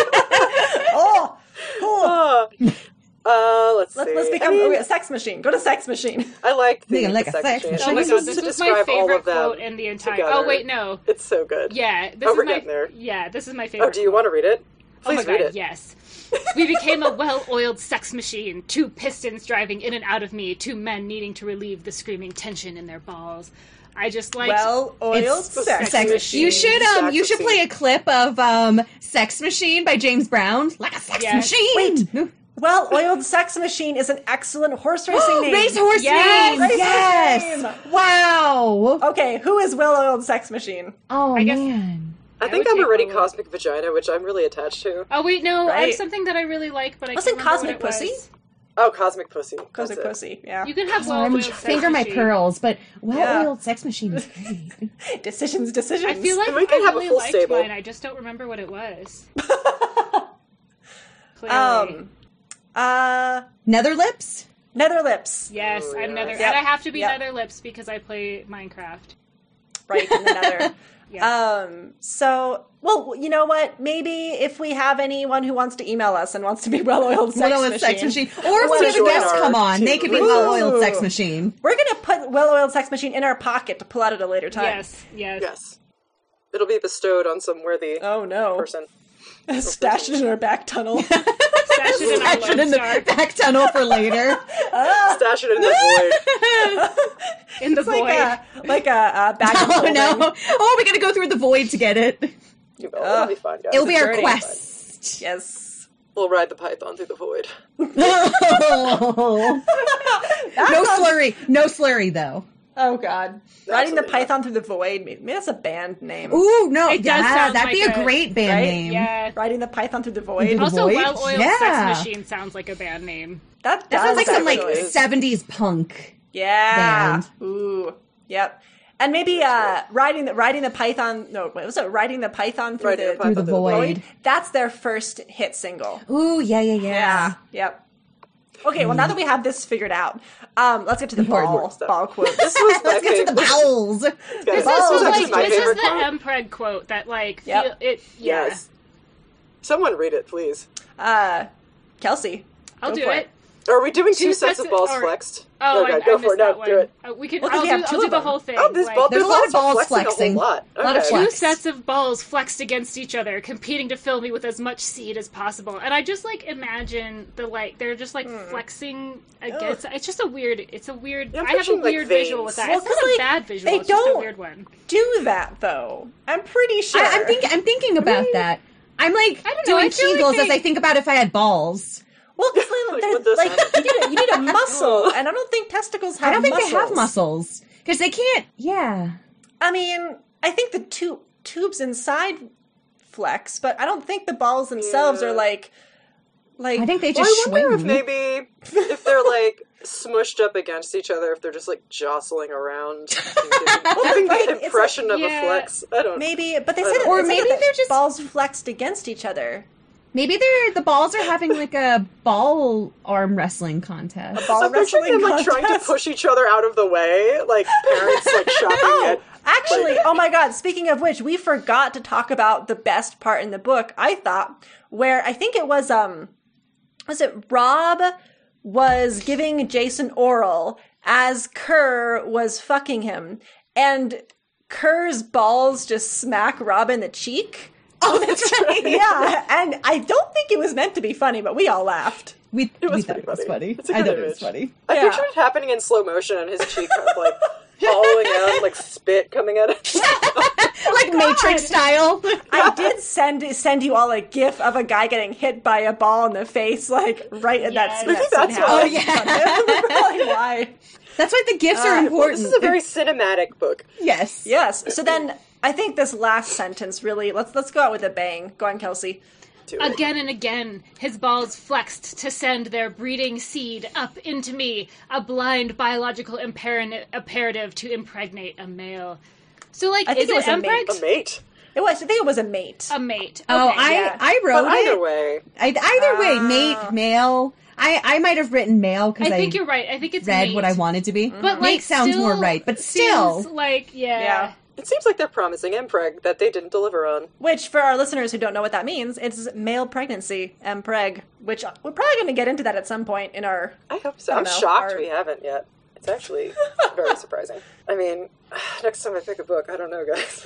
oh, oh. Uh, uh, let's Let's, see. let's become I, mean, okay, a sex machine. Go to sex machine. I liked the, Being like the a sex sex machine. machine. Oh my This god, is this to was my describe all favorite of them quote in the entire. together. Oh wait, no. It's so good. Yeah, this Oh, is we're my. getting there. Yeah, this is my favorite. Oh, do you want to read it? Oh Please my god, read it. yes. We became a well-oiled sex machine, two pistons driving in and out of me, two men needing to relieve the screaming tension in their balls. I just like Well oiled It's sex, sex machine. You should um Sex you should play a clip of um Sex Machine by James Brown. Like a sex Yes. machine. Wait. Well oiled sex machine is an excellent horse racing name. Racehorse Yes. name. Racehorse Yes. name. Wow. Okay, who is well oiled sex machine? Oh I guess- man. I I think would I'm take already Lolo. Cosmic Vagina, which I'm really attached to. Oh wait, no, I have Right. something that I really like, but I Wasn't can't remember Cosmic what it Pussy? was. Oh, Cosmic Pussy. Cosmic That's it. pussy. Yeah. You can have Oh, I'm well-oiled sex finger my machine. pearls, but well oiled Yeah. sex machine is great. Decisions. Decisions. I feel like And we can I have a really full liked stable. mine. I just don't remember what it was. Clearly. um. Uh. Nether lips? Nether lips. yes, Oh, I'm yes. Nether, Yep. and I have to be Yep. Nether Lips because I play Minecraft. Right in the Nether. Yeah. Um, so, well, you know what? Maybe if we have anyone who wants to email us and wants to be well-oiled sex, Well oiled machine, sex machine. Or if Or one of the join guests our come on, they team. could be Ooh. well oiled sex machine. we're gonna put well-oiled sex machine in our pocket to pull out at a later time. yes, yes. Yes. It'll be bestowed on some worthy Oh no! person. Stash it in our back tunnel. Stash it in our Stash it Lone in the Star. back tunnel for later. Stash it in the void. In the It's like void. a like a, a bag of Oh holding. no! Oh, we gotta go through the void to get it. You know, it'll be fun, guys. It'll be a our journey. quest. Yes. We'll ride the python through the void. no slurry. No slurry though. Oh god. Riding the Absolutely not. Python through the void. Maybe that's a band name. Ooh, no. It does yeah, sound that'd like be a a- great band right? name. Yeah. Riding the Python through the void. The Also, Void? well-oiled Yeah. sex machine sounds like a band name. That, That sounds like some like actually. seventies punk. Yeah. band. Ooh. Yep. And maybe uh, riding the riding the Python. No, what was it? Riding the Python through Riding the, the Python Through the void. That's their first hit single. Ooh, yeah, yeah, yeah. Yeah. Yep. Okay. Well, now that we have this figured out, um, let's get to the Important ball stuff. ball quotes. This was my Let's get to the favorite. bowels. Guys, This this Oh, was is actually like my this is favorite the quote. M-Preg quote that like Yep. feel, it. Yeah. Yes. Someone read it, please. Uh, Kelsey, I'll go do for it. Are we doing two, Two sets, sets of of- balls or- flexed? Oh, okay, I, go I for missed it. No, that one. do it. Uh, we can. Well, 'cause I'll we do. have two I'll do of the them. whole thing. Oh, this like, ball, There's this a lot ball of balls flexing. flexing. A whole lot. A lot of Okay. flex. Two sets of balls flexed against each other, competing to fill me with as much seed as possible. And I just like imagine the like they're just like flexing against. It's just a weird. It's a weird. Yeah, I'm I have a picturing, like, weird visual veins. with that. Well, it's not 'cause, a like, bad visual. they It's just a don't- weird one. do that though. I'm pretty sure. I, I'm thinking. I'm thinking about that. I'm like I don't know, I doing feel like Kegels they- as I think about if I had balls. Well, because Like, like, what does like happen? you need a, you need a muscle, and I don't think testicles have. I don't think muscles. they have muscles because they can't. Yeah. I mean, I think the two tubes inside flex, but I don't think the balls themselves Yeah. are like, like. I think they Well, just I wonder if swing. maybe if they're like smushed up against each other if they're just like jostling around. Hoping Right, the it's impression like- of yeah. a flex. I don't know. Maybe, but they I said don't it, know. Or they said maybe that they're just- balls flexed against each other. Maybe they're the balls are having like a ball arm wrestling contest. Ball I'm picturing wrestling them like trying to contest. push each other out of the way, like parents like shopping Oh, at. actually, oh my god, speaking of which, we forgot to talk about the best part in the book, I thought, where I think it was, um, was it Rob was giving Jason oral as Kerr was fucking him, and Kerr's balls just smack Rob in the cheek. Oh, that's right. Yeah, and I don't think it was meant to be funny, but we all laughed. We, It was we thought pretty it was funny. funny. It's a I good thought it was image. funny. I Yeah. picture it happening in slow motion and his cheek kind of like hollowing out and like spit coming out of Like Matrix style. I did send send you all a gif of a guy getting hit by a ball in the face, like right at Yes. that, Maybe that that's scene why. happened. Oh, yeah. Probably why. That's why the gifts Uh, are well, important. This is a very cinematic book. yes. Yes. So then I think this last sentence really let's let's go out with a bang. Go on, Kelsey. Do it. Again and again, his balls flexed to send their breeding seed up into me, a blind biological imperative, imperative to impregnate a male. So, like, I think is it it, was a impreg? mate. A mate. It was I think it was a mate. A mate. Oh, Okay, I yeah. I wrote But either it. way, I, either way, Ah. mate, male. I I might have written male I because I, think you're right. I think it's read mate. what I wanted to be. But, like, mate sounds still more right, but still. seems like, yeah. Yeah. it seems like they're promising impreg that they didn't deliver on. Which, for our listeners who don't know what that means, it's male pregnancy, mpreg, which we're probably going to get into that at some point in our... I hope so. I I'm don't know, shocked our- we haven't yet. It's actually very surprising. I mean, next time I pick a book, I don't know, guys.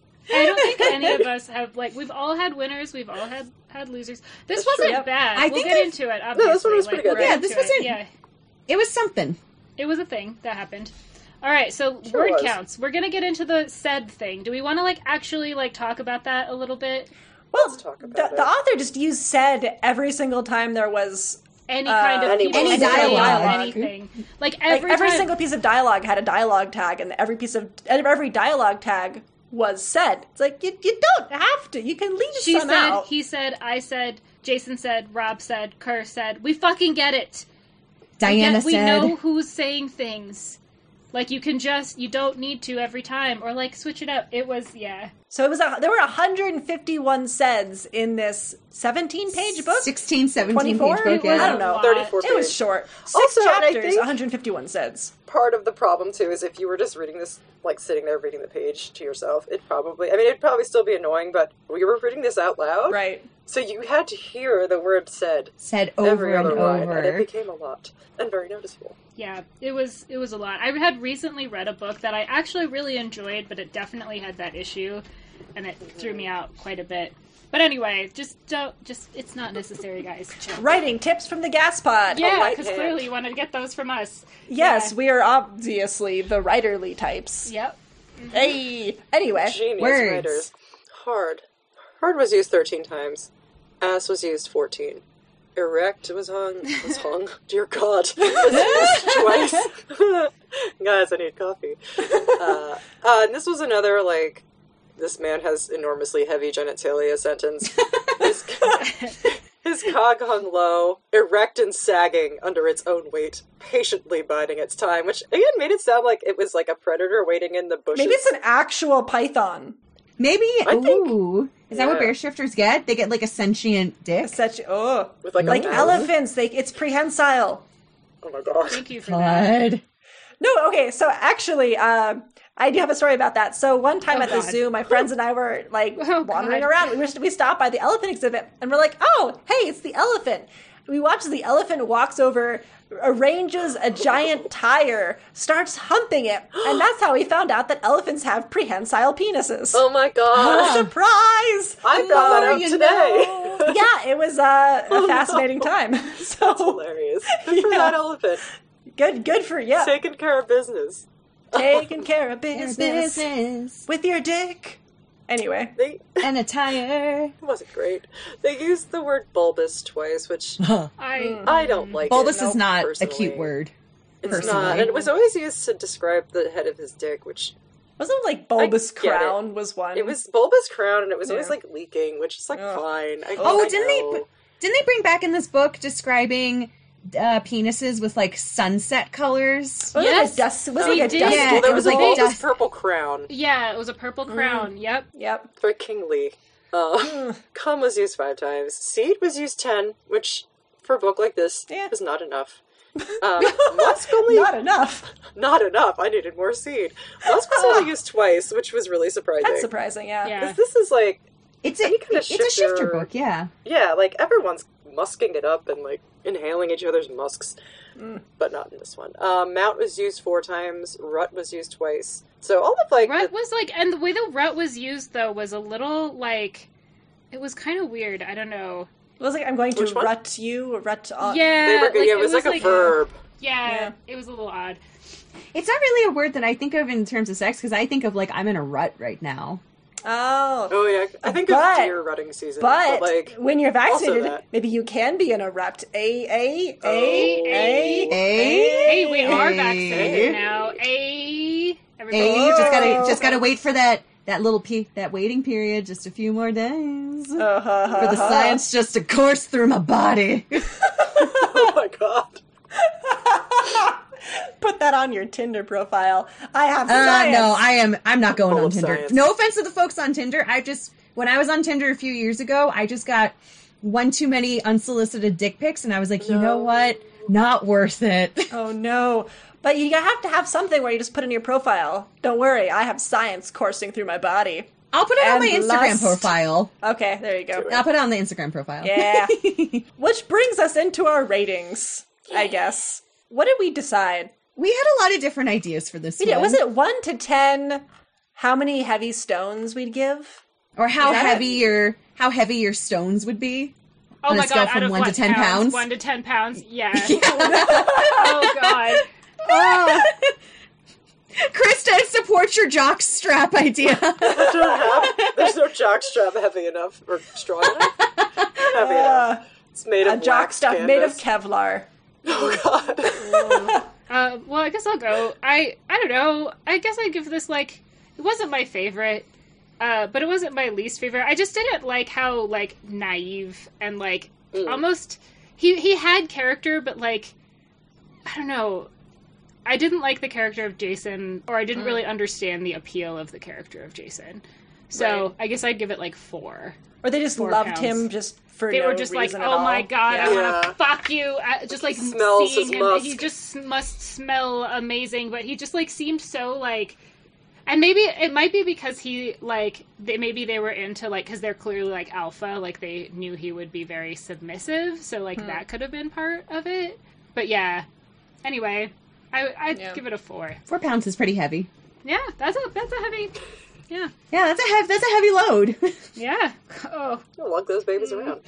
I don't think any of us have, like, we've all had winners, we've all had had losers. This That's true. wasn't Yep. bad. I we'll think get I've- into it, obviously. No, this one was like, pretty good. we'll get Yeah, into this it. wasn't- Yeah. It was something. It was a thing that happened. All right, so Sure word was. counts. We're gonna get into the said thing. Do we want to like actually like talk about that a little bit? Well, Let's talk the, about the it. author just used said every single time there was... Any Uh, kind of any- people any saying dialogue. anything. Like Like, every, every time, single piece of dialogue had a dialogue tag, and every piece of... Every dialogue tag was said. It's like, you, you don't have to. You can leave she some said, out. he said, I said, Jason said, Rob said, Kerr said. We fucking get it. Diana Yet we said. know who's saying things. Like you can just you don't need to every time or like switch it up. It was yeah. So it was a, there were one hundred fifty-one seds in this seventeen-page book. sixteen, seventeen twenty-four? page book. It was Yeah. I don't know. a lot. thirty-four It was page. short. Six Also, and I chapters, think- one hundred fifty-one seds. Part of the problem, too, is if you were just reading this, like, sitting there reading the page to yourself, it probably... I mean, it'd probably still be annoying, but we were reading this out loud. Right. So you had to hear the word said Said over every and other line, and it over. became a lot. And very noticeable. Yeah, it was it was a lot. I had recently read a book that I actually really enjoyed, but it definitely had that issue, and it threw me out quite a bit. But anyway, just don't just it's not necessary, guys. Chill. Writing tips from the gas pod. Yeah, right because hand. clearly you wanted to get those from us. Yes, Yeah. we are obviously the writerly types. Yep. Hey. Anyway. Genius Words. writers. Hard. Hard was used thirteen times. Ass was used fourteen. Erect was hung. Was hung. Dear God. Was used twice. Guys, I need coffee. Uh, uh, and this was another, like, this man has enormously heavy genitalia sentence. His, his cog hung low, erect and sagging under its own weight, patiently biding its time, which, again, made it sound like it was like a predator waiting in the bushes. Maybe it's an actual python. Maybe. I think- Ooh. Is that what yeah. bear shifters get? They get like a sentient dick? Such oh, With, like, a like mouth. elephants. They it's prehensile. Oh my God. Thank you for that. God. No, okay. So actually, uh, I do have a story about that. So one time Oh, at the God. zoo, my friends and I were like Oh, wandering God. around. We were we stopped by the elephant exhibit, and we're like, "Oh, hey, it's the elephant." We watch as the elephant walks over, arranges a giant tire, starts humping it, and that's how we found out that elephants have prehensile penises. Oh my God. Surprise! I found that Oh, out you today. know. Yeah, it was uh, Oh, a no. fascinating time. That's So hilarious. Good for Yeah. that elephant. good, good for you. Taking care of business. Taking care of Their business business. with your dick. Anyway, They And a tire. it wasn't great. They used the word bulbous twice, which I I don't like. Bulbous it, is not a personally. cute word. It's personally. not, and it was always used to describe the head of his dick, which wasn't it like bulbous I get it. crown was one? it was bulbous crown, and it was always Yeah. like leaking, which is like Ugh. fine. I, Oh, I didn't know. they? Didn't they bring back in this book describing uh, penises with like sunset colors. Was Yes, it a dust? Was they it like a did. dust? Yeah, Well, there it was, was a like bulbous dust- purple crown. Yeah, it was a purple crown. Yep. Yep. Very kingly. Uh, cum was used five times. Seed was used ten, which for a book like this Yeah. is not enough. Um, musk only Not enough. not enough. I needed more seed. Musk was only used twice, which was really surprising. That's surprising. Yeah. Yeah. 'Cause this is like, It's a Any kind of it's a shifter shifter- book, yeah. yeah, like everyone's musking it up and like inhaling each other's musks, but not in this one. Um, Mount was used four times. Rut was used twice. So all of like Rut the- was like, and the way the rut was used though was a little like, it was kind of weird. I don't know. It was like I'm going to Which one? rut you, or rut on. Yeah, they were good. like, yeah, it was, like, a verb. Yeah, Yeah. it was a little odd. It's not really a word that I think of in terms of sex because I think of like I'm in a rut right now. Oh. Oh yeah, I think But- of deer rutting season, But, but, like when you're vaccinated, that. maybe you can be in a rut. A A Oh. A A Hey, we are Hey. vaccinated now. A everybody. Hey, you just gotta Oh. just gotta wait for that that little pe- that waiting period, just a few more days Uh-huh. for the science just to course through my body. oh my god. Put that on your Tinder profile. I have Uh, science. no, I am. I'm not going Full on of Tinder. science. No offense to the folks on Tinder. I just when I was on Tinder a few years ago, I just got one too many unsolicited dick pics, and I was like, you know No. what? Not worth it. Oh no. But you have to have something where you just put in your profile. Don't worry, I have science coursing through my body. I'll put it on my And Instagram lust. profile. Okay, there you go. Do it. I'll put it on the Instagram profile. Yeah. Which brings us into our ratings, I guess. What did we decide? We had a lot of different ideas for this We one. did, was it one to ten how many heavy stones we'd give? Or how Is that heavy it? your how heavy your stones would be? Oh On a my scale god! from Out of one what, to ten pounds? One to ten pounds. Yeah. Oh god. Oh, Krista, support your jock strap idea. I don't have, there's no jock strap heavy enough or strong enough. Heavy enough. uh, It's made of a jock wax stuff made of canvas. Kevlar. Oh god. Uh, well, I guess I'll go. I I don't know. I guess I'd give this like it wasn't my favorite, uh, but it wasn't my least favorite. I just didn't like how like naive and like Mm. almost he he had character, but like I don't know. I didn't like the character of Jason, or I didn't really understand the appeal of the character of Jason. So Right. I guess I'd give it like four. Or they just Four loved pounds. him just for They no were just like, reason at "Oh my all." god, I Yeah. want to Yeah. fuck you!" I, just like He smells seeing his him, musk. he just must smell amazing. But he just like seemed so like, and maybe it might be because he like they maybe they were into like because they're clearly like alpha, like they knew he would be very submissive, so like Hmm. that could have been part of it. But yeah, anyway, I I'd Yeah. give it a four. Four pounds is pretty heavy. Yeah, that's a that's a heavy. Yeah, Yeah, that's a heavy, that's a heavy load. yeah. Oh, Don't lug those babies around.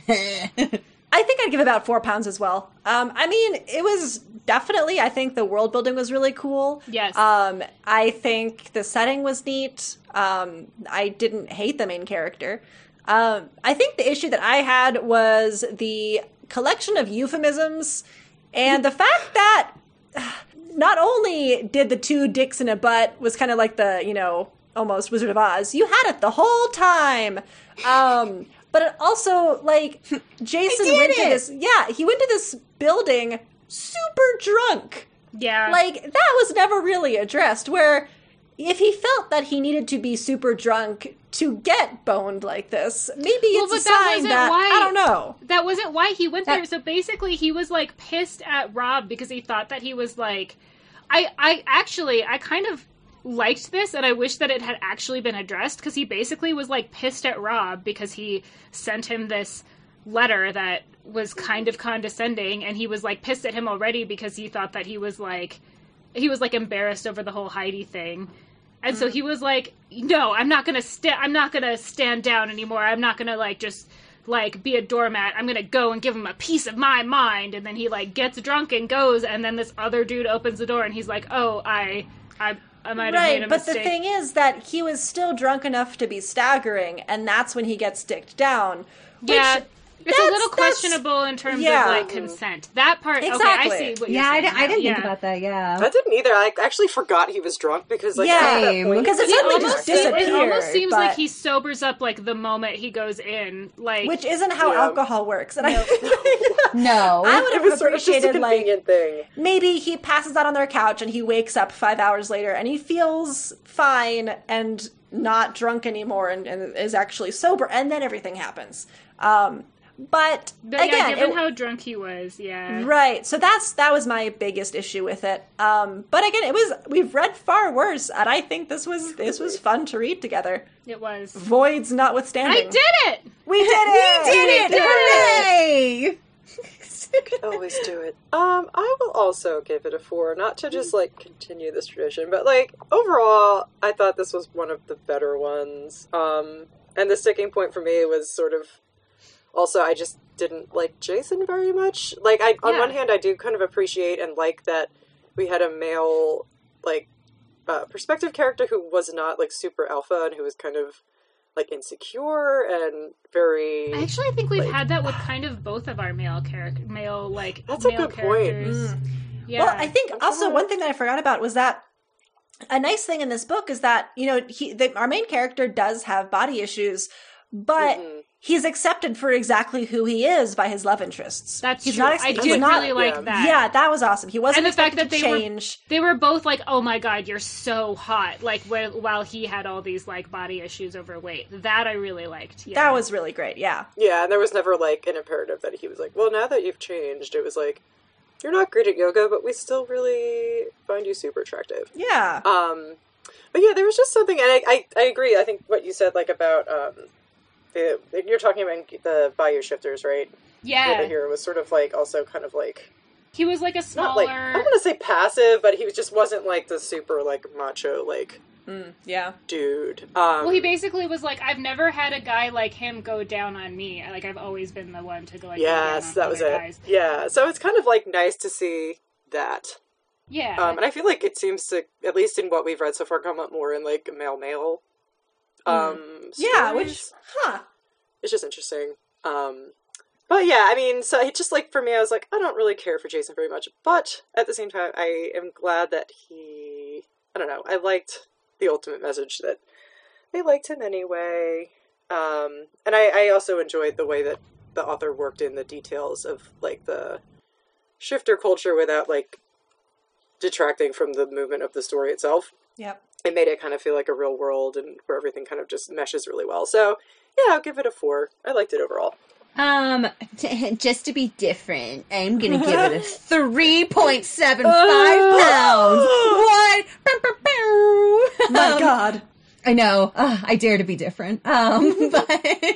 I think I'd give about four pounds as well. Um, I mean, it was definitely, I think the world building was really cool. Yes. Um, I think the setting was neat. Um, I didn't hate the main character. Um, I think the issue that I had was the collection of euphemisms and the fact that not only did the two dicks in a butt was kind of like the, you know, almost Wizard of Oz, you had it the whole time. Um, but it also, like, Jason did went to it! this, yeah, he went to this building super drunk. yeah. Like, that was never really addressed, where if he felt that he needed to be super drunk to get boned like this, maybe Well, it's a but that sign wasn't that, why- I don't know. That wasn't why he went That- there. So basically, he was like pissed at Rob because he thought that he was like, I, I actually, I kind of liked this, and I wish that it had actually been addressed because he basically was like pissed at Rob because he sent him this letter that was kind of condescending, and he was like pissed at him already because he thought that he was like, he was like embarrassed over the whole Heidi thing. And so he was like, "No, I'm not gonna sta- I'm not gonna stand down anymore. I'm not gonna like just like be a doormat. I'm gonna go and give him a piece of my mind." And then he like gets drunk and goes. And then this other dude opens the door and he's like, "Oh, I, I, I might have made Right, a but the mistake." thing is that he was still drunk enough to be staggering, and that's when he gets dicked down. Which, Yeah. It's That's- a little that's- questionable in terms yeah. of like consent. That part, Exactly. okay, I see what you're Yeah, I, saying. di- I didn't yeah. think about that. Yeah. I didn't either. I actually forgot he was drunk because, like, Yeah, at that Same. point, because it he suddenly was just Almost acting. seems- disappeared. it almost seems but- like he sobers up like the moment he goes in. Like, which isn't how Yeah. alcohol works. And I, No. I would It have was sort of just a appreciated like convenient thing. maybe he passes out on their couch and he wakes up five hours later and he feels fine and not drunk anymore and, and is actually sober, and then everything happens. Um, but, but again, yeah, given it- how drunk he was, yeah. right. So that's that was my biggest issue with it. Um, but again, it was we've read far worse, and I think this was this was fun to read together. It was. Voids notwithstanding, I did it! We did it. We did it! Hooray! Always do it. Um, I will also give it a four, not to just like continue this tradition, but like overall, I thought this was one of the better ones. Um, and the sticking point for me was sort of also I just didn't like Jason very much. Like I, on Yeah. one hand, I do kind of appreciate and like that we had a male like uh, perspective character who was not like super alpha and who was kind of like insecure and very. I actually think we've Like- had that with kind of both of our male character, male like That's a male good point. characters. Mm. Yeah. Well, I think I'm also trying to- one thing that I forgot about was that a nice thing in this book is that, you know, he the, our main character does have body issues, but Mhm. he's accepted for exactly who he is by his love interests. That's he's true. Not ex- I he's did not- really like yeah. that. Yeah, that was awesome. He wasn't And the fact expected that to they were- change. They were both like, "Oh my god, you're so hot!" Like wh- while he had all these like body issues, overweight. That I really liked. Yeah. That was really great. Yeah. Yeah, and there was never like an imperative that he was like, well, now that you've changed, it was like, you're not great at yoga, but we still really find you super attractive. Yeah. Um, but yeah, there was just something, and I, I, I agree. I think what you said, like about um, the you're talking about the Bayou shifters, right? yeah. Where the hero was sort of like also kind of like He was like a not smaller. like I'm gonna say passive, but he just wasn't like the super like macho like Mm, yeah. dude. Um, Well, he basically was like, "I've never had a guy like him go down on me. Like I've always been the one to go like." go down yes, on that was other it. Guys. Yeah, so it's kind of like nice to see that. Yeah. Um, and I feel like it seems to, at least in what we've read so far, come up more in like male male. Um, Yeah, which, stories. huh. It's just interesting. Um, but yeah, I mean, so it just like for me, I was like, I don't really care for Jason very much, but at the same time, I am glad that he. I don't know. I liked the ultimate message that they liked him anyway, um, and I, I also enjoyed the way that the author worked in the details of like the shifter culture without like detracting from the movement of the story itself. Yep. It made it kind of feel like a real world and where everything kind of just meshes really well. So yeah, I'll give it a four. I liked it overall. Um, t- just to be different, I'm gonna give it a three point seven five pounds. What? Bow, bow, bow. My Um, God. I know. Ugh, I dare to be different. Um, but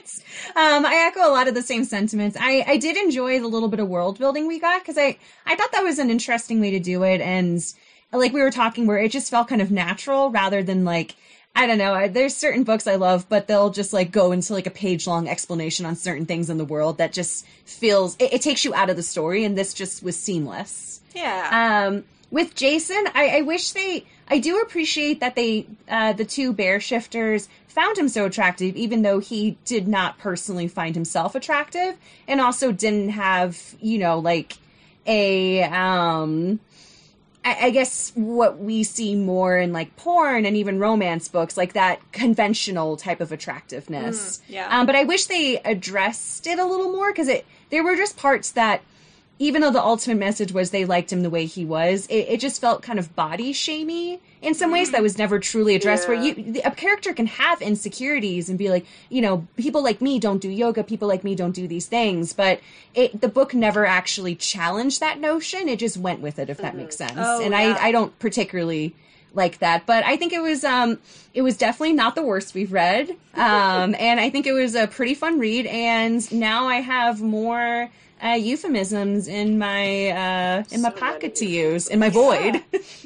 um, I echo a lot of the same sentiments. I, I did enjoy the little bit of world building we got because I, I thought that was an interesting way to do it. And like we were talking where it just felt kind of natural rather than like, I don't know. I, there's certain books I love, but they'll just like go into like a page long explanation on certain things in the world that just feels, it, it takes you out of the story. And this just was seamless. Yeah. Um, with Jason, I, I wish they, I do appreciate that they, uh, the two bear shifters found him so attractive, even though he did not personally find himself attractive and also didn't have, you know, like a, um, I, I guess what we see more in like porn and even romance books, like that conventional type of attractiveness. Mm, yeah. Um, but I wish they addressed it a little more because it, there were just parts that, even though the ultimate message was they liked him the way he was, it, it just felt kind of body shamey in some ways that was never truly addressed. Yeah. Where you, a character can have insecurities and be like, you know, people like me don't do yoga, people like me don't do these things, but it, the book never actually challenged that notion. It just went with it, if that makes sense. Oh, and yeah. I, I don't particularly like that, but I think it was, um, it was definitely not the worst we've read. Um, and I think it was a pretty fun read. And now I have more Uh, euphemisms in my uh, in my So pocket many to use, in my void,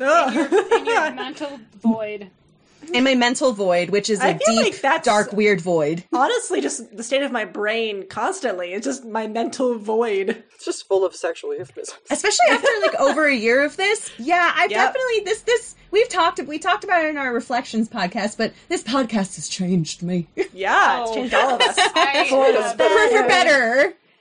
in your mental void. in my mental void, which is a I feel deep, like that's- dark, weird void. Honestly, just the state of my brain constantly. It's just my mental void. It's just full of sexual euphemisms. Especially after like over a year of this. Yeah, I've Yep. definitely this this we've talked we talked about it in our reflections podcast, but this podcast has changed me Yeah, Oh. it's changed all of us. I, For the uh, better. for better.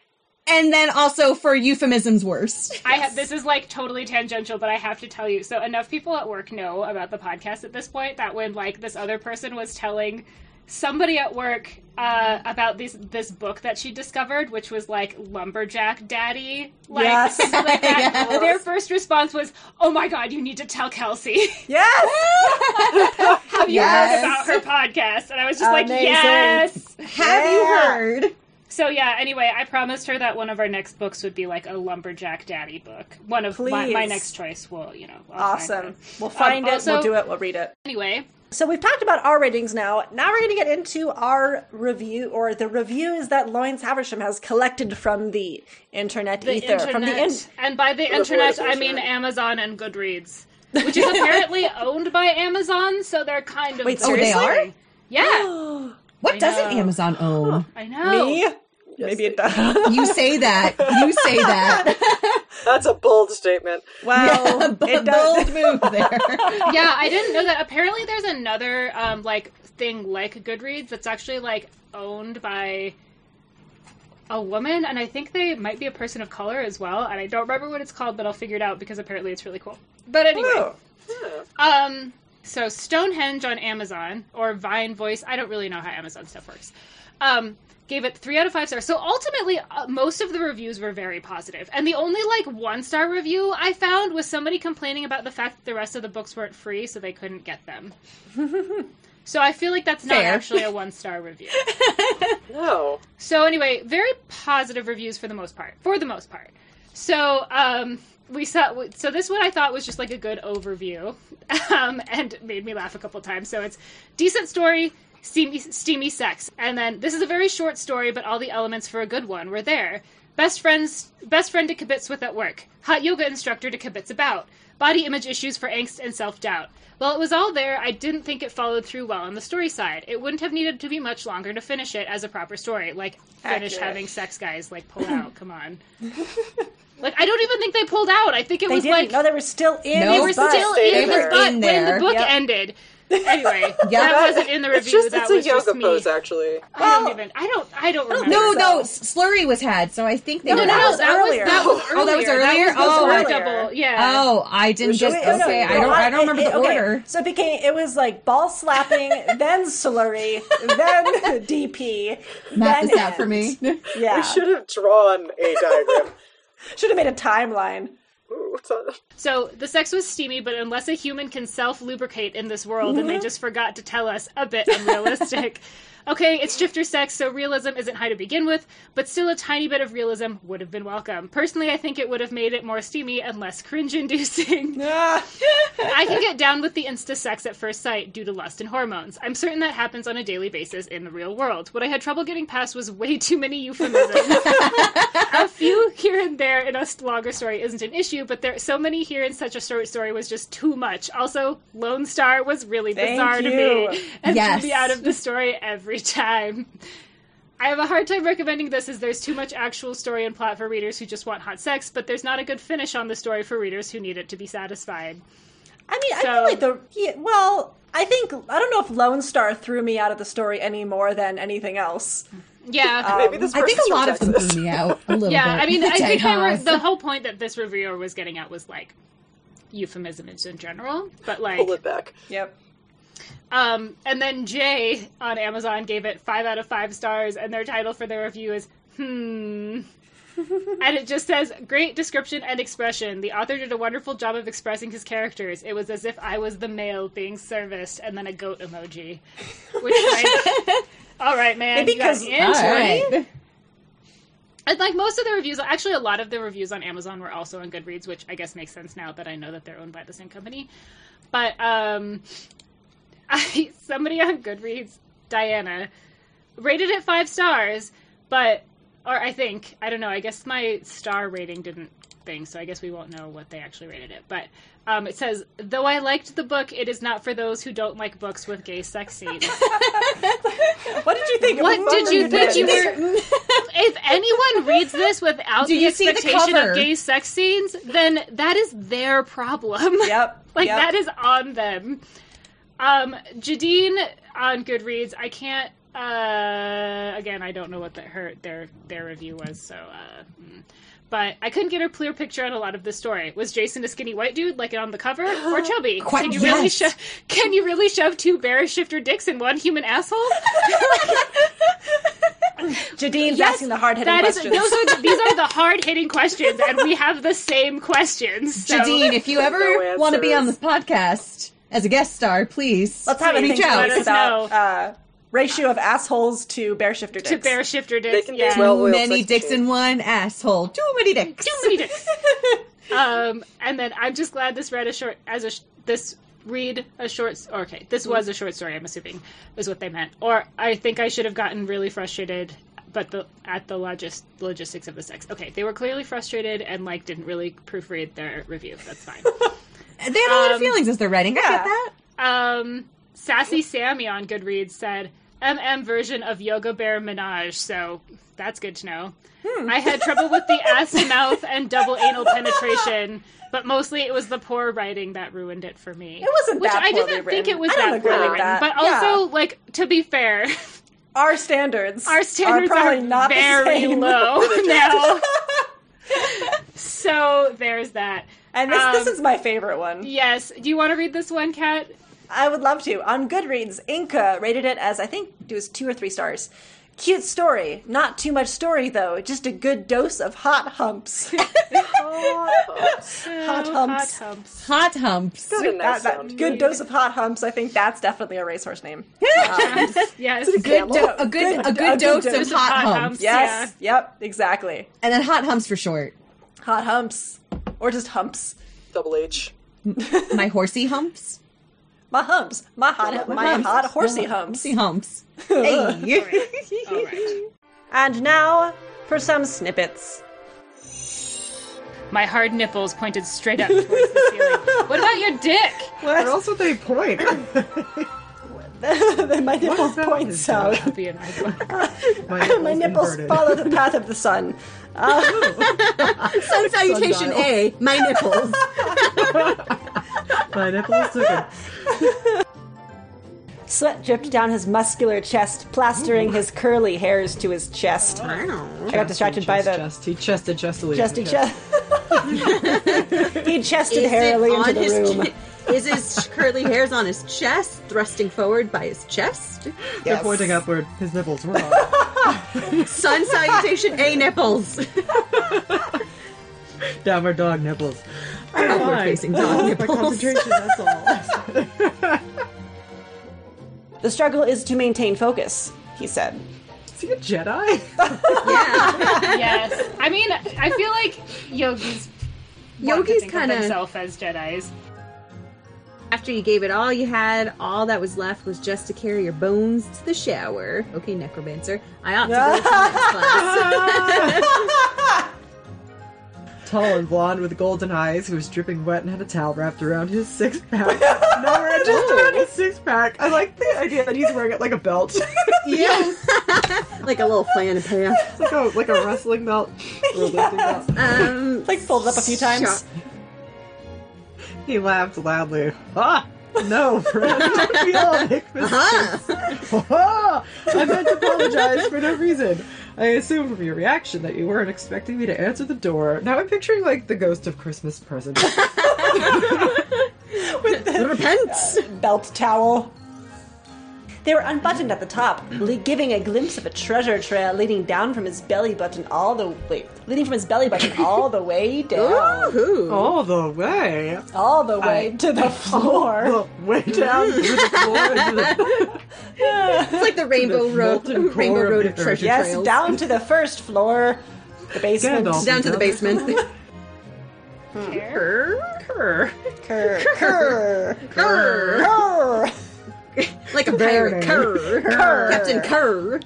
And then also for euphemisms worse. I have, this is like totally tangential, but I have to tell you. So enough people at work know about the podcast at this point that when like this other person was telling somebody at work uh, about this this book that she discovered, which was like Lumberjack Daddy, like, Yes. like that, Yes. their first response was, "Oh my god, you need to tell Kelsey. Yes! Have you Yes. heard about her podcast?" And I was just like, Amazing. "Yes." Have you Yeah. heard? So yeah, anyway, I promised her that one of our next books would be like a Lumberjack Daddy book. One of my, my Please. next choice will, you know. I'll find Awesome. it. We'll find Um, it, also- we'll do it, we'll read it. Anyway, So we've talked about our ratings now. Now we're going to get into our review, or the reviews that Lawrence Haversham has collected from the internet the ether. internet, From the in- and by the the internet, void of I mean internet. Amazon and Goodreads, which is apparently owned by Amazon, so they're kind of Wait, the Oh, they same are? thing. Yeah, What I doesn't know. Amazon own? I know. Me? Maybe it does. You say that. You say that. That's a bold statement. Well, Yeah, b- it bold does. move there. Yeah, I didn't know that. Apparently, there's another um, like thing like Goodreads that's actually like owned by a woman, and I think they might be a person of color as well. And I don't remember what it's called, but I'll figure it out because apparently it's really cool. But anyway, Oh. Yeah. um, so Stonehenge on Amazon or Vine Voice, I don't really know how Amazon stuff works. Um, gave it three out of five stars. So ultimately, uh, most of the reviews were very positive. And the only, like, one-star review I found was somebody complaining about the fact that the rest of the books weren't free, so they couldn't get them. So I feel like that's not Fair. actually a one-star review. No. So anyway, very positive reviews for the most part. For the most part. So, um... We saw, so this one I thought was just like a good overview, um, and made me laugh a couple times. So it's decent story, steamy, steamy sex, and then this is a very short story, but all the elements for a good one were there. Best friends, best friend to kibitz with at work, hot yoga instructor to kibitz about, body image issues for angst and self-doubt. While it was all there, I didn't think it followed through well on the story side. It wouldn't have needed to be much longer to finish it as a proper story, like finish Accurate. having sex, guys, like pull out, come on. Like, I don't even think they pulled out. I think it They was didn't. like... no, they were still in No, They his were butt. still Stayed in there. his butt In when there. the book Yep. ended. Anyway, Yeah. that wasn't in the It's review. just that it's a was just yoga me. pose, actually. I Well, don't even. I don't. I don't remember. No, so. no, S- Slurry was had, so I think they No, were no, no, that no. was That earlier. was that was earlier. Oh, that was earlier? That was Oh. the Earlier. double. Yeah. Oh, I didn't was just just- Wait, no, okay. no, I don't. I don't it- remember the it- okay. order. So it became. It was like ball slapping, then slurry, then D P. Map then this out for end. me. Yeah, We should have drawn a diagram. should have made a timeline. Ooh, what's on? So the sex was steamy, but unless a human can self-lubricate in this world, and they just forgot to tell us, a bit unrealistic. Okay, it's shifter sex, so realism isn't high to begin with, but still a tiny bit of realism would have been welcome. Personally, I think it would have made it more steamy and less cringe-inducing. Ah. I can get down with the insta-sex at first sight due to lust and hormones. I'm certain that happens on a daily basis in the real world. What I had trouble getting past was way too many euphemisms. A few here and there in a longer story isn't an issue, but there so many here in such a short story was just too much. Also, Lone Star was really Thank bizarre to you. me and Yes. threw me out of the story every time. I have a hard time recommending this as there's too much actual story and plot for readers who just want hot sex, but there's not a good finish on the story for readers who need it to be satisfied. I mean, I So- feel like the yeah, well, I think I don't know if Lone Star threw me out of the story any more than anything else. Yeah. Um, Maybe this I think person's a lot from of them Texas. threw me out a little Yeah, bit. I mean, I think they were, Texas. the whole point that this reviewer was getting at was, like, euphemisms in general, but, like... Pull it back. Yep. Um, and then Jay on Amazon gave it five out of five stars, and their title for their review is Hmm. And it just says, great description and expression. The author did a wonderful job of expressing his characters. It was as if I was the male being serviced, and then a goat emoji. Which, like, all right, man. Maybe you got 'cause- into All it. right. And like most of the reviews, actually a lot of the reviews on Amazon were also on Goodreads, which I guess makes sense now that I know that they're owned by the same company. But um, I, somebody on Goodreads, Diana, rated it five stars, but, or I think, I don't know, I guess my star rating didn't thing, so I guess we won't know what they actually rated it. But um, it says, though I liked the book, it is not for those who don't like books with gay sex scenes. What did you think? What What did were you think doing? you were... If anyone reads this without Do the you see the expectation cover? of gay sex scenes, then that is their problem. Yep. Like, yep. that is on them. Um, Jadine on Goodreads, I can't Uh, again, I don't know what the, her their their review was, so. Uh, mm. But I couldn't get a clear picture on a lot of the story. Was Jason a skinny white dude, like on the cover, or chubby? Quite- can you yes. really sho- Can you really shove two bear shifter dicks in one human asshole? Jadine's Yes, asking the hard-hitting that is, questions. those are the, these are the hard-hitting questions, and we have the same questions. So. Jadine, if you ever No want to be on this answers. podcast as a guest star, please Let's have a reach think out. Let us about know. uh, ratio of assholes to bear shifter dicks. To bear shifter They dicks, can be yeah. well- Too oiled many sex dicks machine. in one asshole. Too many dicks. Too many dicks. um, and then I'm just glad this read a short as a sh- this read a short. Okay, this was a short story. I'm assuming is what they meant. Or I think I should have gotten really frustrated, but the at the logis- logistics of the sex. Okay, they were clearly frustrated and like didn't really proofread their review. That's fine. They have a lot of Um, feelings as they're writing. I yeah. get that. Um, Sassy Sammy on Goodreads said, M M version of Yoga Bear Menage, so that's good to know. I had trouble with the ass to mouth and double anal penetration, but mostly it was the poor writing that ruined it for me. It wasn't Which that I poorly didn't think written. it was I don't that agree poorly with written. that. But Yeah. also, like, to be fair, Our standards, our standards are probably are not very the same. low now. So there's that. And this, this Um, is my favorite one. Yes. Do you want to read this one, Kat? I would love to. On Goodreads, Inca rated it as, I think it was two or three stars. Cute story. Not too much story, though. Just a good dose of hot humps. Hot humps. Hot humps. Hot humps. Got a nice That- that sound. good dose of hot humps. I think that's definitely a racehorse name. Yes. Good do- a good a good dose of dose of hot hot humps. humps. Yes. Yep. Exactly. And then hot humps for short. Hot humps. Or just humps. Double H. My horsey humps. My humps. My hot, my humps. hot horsey humps. Horsey humps. Hey. All right. And now for some snippets. My hard nipples pointed straight up towards the ceiling. What about your dick? Where else would they point? My nipples that point is south. That'd be a nice one. My nipples inverted. follow the path of the sun. Sun salutation Sundial. A. My nipples. My nipples took a Sweat dripped down his muscular chest, plastering his curly hairs to his chest. I got distracted by the chest. He chested chestily. chesty chest. He chested Is hairily it into on the his room. Is his curly hairs on his chest, thrusting forward by his chest? They're Yes. pointing upward. His nipples were on. Sun salutation A nipples. Downward dog nipples. Upward facing dog My nipples. concentration, that's all. The struggle is to maintain focus, he said. Is he a Jedi? Yeah. Yes. I mean, I feel like yogis want to Yogi's think of kinda- themselves as Jedis. After you gave it all you had, all that was left was just to carry your bones to the shower. Okay, necromancer. I ought to go to science class. Tall and blonde with golden eyes, who was dripping wet and had a towel wrapped around his six pack. No, just around his six pack. I like the idea that he's wearing it like a belt. Yeah. Like a little fan of pants. It's like a like a wrestling belt or a lifting belt. Um, Like folded up a few times. Sure. He laughed loudly. Ah! No, friend. We all make mistakes. Ah! I meant to apologize for no reason. I assumed from your reaction that you weren't expecting me to answer the door. Now I'm picturing like the ghost of Christmas present. repents. Belt towel. They were unbuttoned at the top, le- giving a glimpse of a treasure trail leading down from his belly button all the way, leading from his belly button all the way down, Ooh. All the way. all the way I- to the floor. Oh, way down to the floor. Into the, It's like the Rainbow The Road, molten core Rainbow of Road the of treasure Yes, trails. down to the first floor, the basement. Gandalf. Down to the basement. Kerr. Kerr. Kerr, kerr, Kerr. kerr. Like a pirate. Burning. Kerr. Captain Kerr.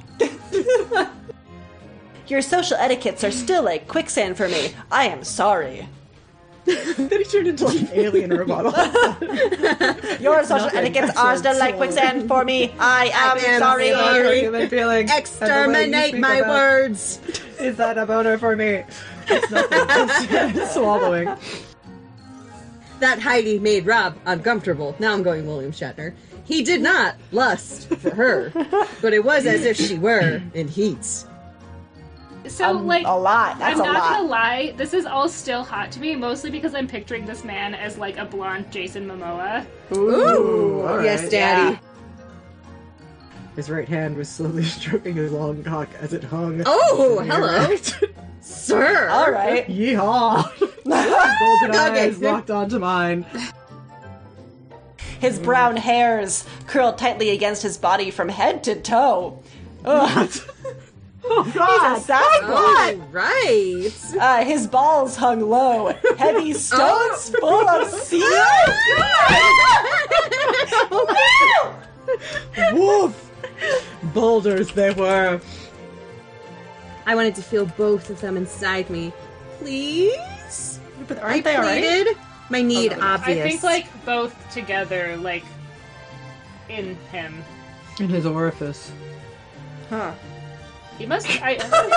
Your social etiquettes are still like quicksand for me. I am sorry. Then he turned into like an alien robot. Your social Nothing. etiquettes are still like quicksand for me. I am, I am sorry. sorry. Human feelings. And the way you Exterminate speak my about- words. Is that a boner for me? It's nothing. It's swallowing. that Heidi made Rob uncomfortable. Now I'm going William Shatner. He did not lust for her, but it was as if she were in heat. So, Um, like, a lot. That's I'm a not lot. gonna lie, this is all still hot to me, mostly because I'm picturing this man as, like, a blonde Jason Momoa. Ooh, all Yes, right. Daddy. His right hand was slowly stroking his long cock as it hung. Oh, Sitting hello. erect. Sir! All right. Yeehaw! Golden Okay. eyes locked onto mine. His brown hairs curled tightly against his body from head to toe. Ugh. Oh He's God! a Sasquatch. All right. Uh, his balls hung low. Heavy stones full of sea. Woof! Boulders they were. I wanted to feel both of them inside me. Please? But I aren't they alright? pleaded. My need, Okay. obvious. I think, like, both together, like, in him. In his orifice. Huh. He must. I,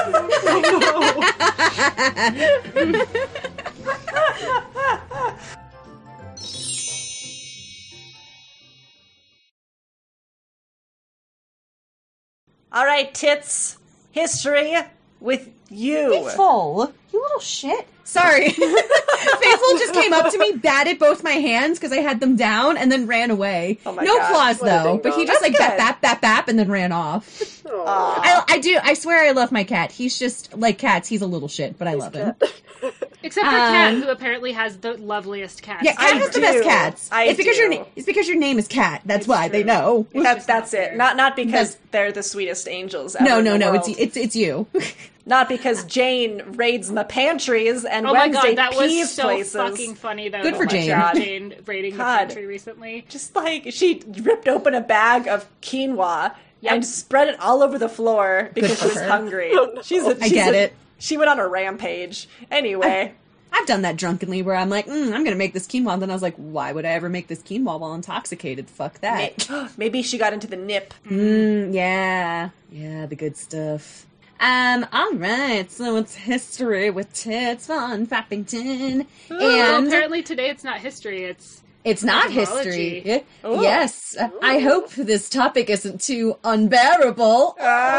All right, tits. History with you. Faithful, you little shit. Sorry. Faithful just came up to me, batted both my hands because I had them down, and then ran away. Oh my no gosh, claws what a though, ding but he dong. just like That's bap good. bap bap bap and then ran off. Aw. I, I do. I swear I love my cat. He's just like cats. He's a little shit, but I love him. except for Cat, Um, who apparently has the loveliest cats. Yeah, cat I has the best do. cats. I it's because your do. na- it's because your name is Cat. That's It's why they true. know. That's just that's not it. fair. Not not because they're the sweetest angels ever No, in no, the no. world. It's it's it's you. Not because Jane raids my pantries and Oh my Wednesday god, that peeves was so places. fucking funny though. Good to for watch Jane. God. Jane raiding God. the country recently. Just like she ripped open a bag of quinoa Yep. and spread it all over the floor because for she was her. hungry. Oh, no. She's a, I she's get a- it. She went on a rampage. Anyway, I've done that drunkenly where I'm like, mm, I'm gonna make this quinoa, and then I was like, why would I ever make this quinoa while intoxicated? Fuck that. may- maybe she got into the nip. Mm, yeah, yeah, the good stuff. Um, all right, so it's history with Tits von Fappington, Well, and apparently today it's not history, it's it's not etymology. history. Ooh. Yes, I hope this topic isn't too unbearable.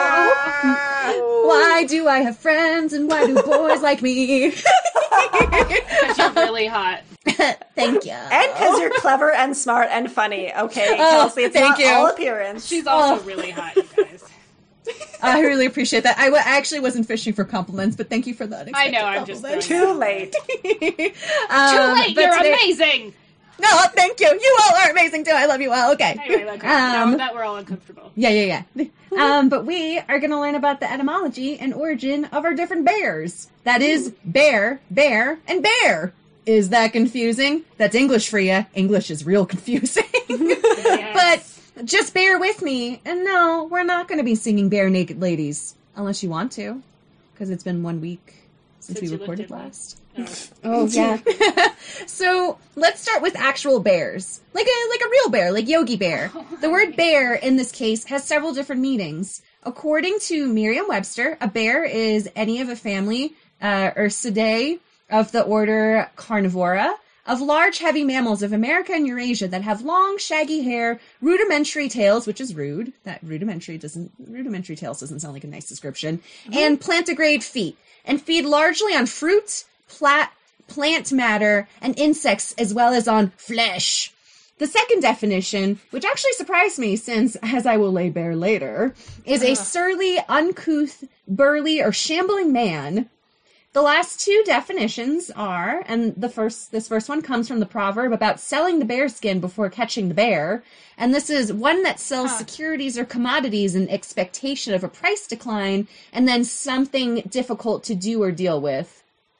Why do I have friends, and why do boys like me? because you're really hot. Thank you. And because you're clever and smart and funny. Okay, Oh, Kelsey, it's thank not you. all appearance. She's also Oh. really hot, you guys. I really appreciate that. I, w- I actually wasn't fishing for compliments, but thank you for that. I know, I'm just compliment. Too late. Um, Too late, but you're today- amazing! No, thank you. You all are amazing too. I love you all. Okay. Anyway, okay, Um, now that we're all uncomfortable. Yeah, yeah, yeah. Um, but we are going to learn about the etymology and origin of our different bears. That is bear, bear, and bear. Is that confusing? That's English for you. English is real confusing. Yes. But just bear with me. And no, we're not going to be singing Bare Naked Ladies. Unless you want to. Because it's been one week since, Since we you looked recorded at me. last. Oh. Oh yeah. So let's start with actual bears, like a like a real bear, like Yogi Bear. The word bear in this case has several different meanings. According to Merriam-Webster, a bear is any of a family uh, Ursidae of the order Carnivora of large, heavy mammals of America and Eurasia that have long, shaggy hair, rudimentary tails, which is rude. That rudimentary doesn't rudimentary tails doesn't sound like a nice description, and plantigrade feet, and feed largely on fruit, plat, plant matter, and insects, as well as on flesh. The second definition, which actually surprised me since, as I will lay bare later, is a surly, uncouth, burly, or shambling man. The last two definitions are, and the first, this first one comes from the proverb about selling the bear skin before catching the bear, and this is one that sells Huh. securities or commodities in expectation of a price decline, and then something difficult to do or deal with.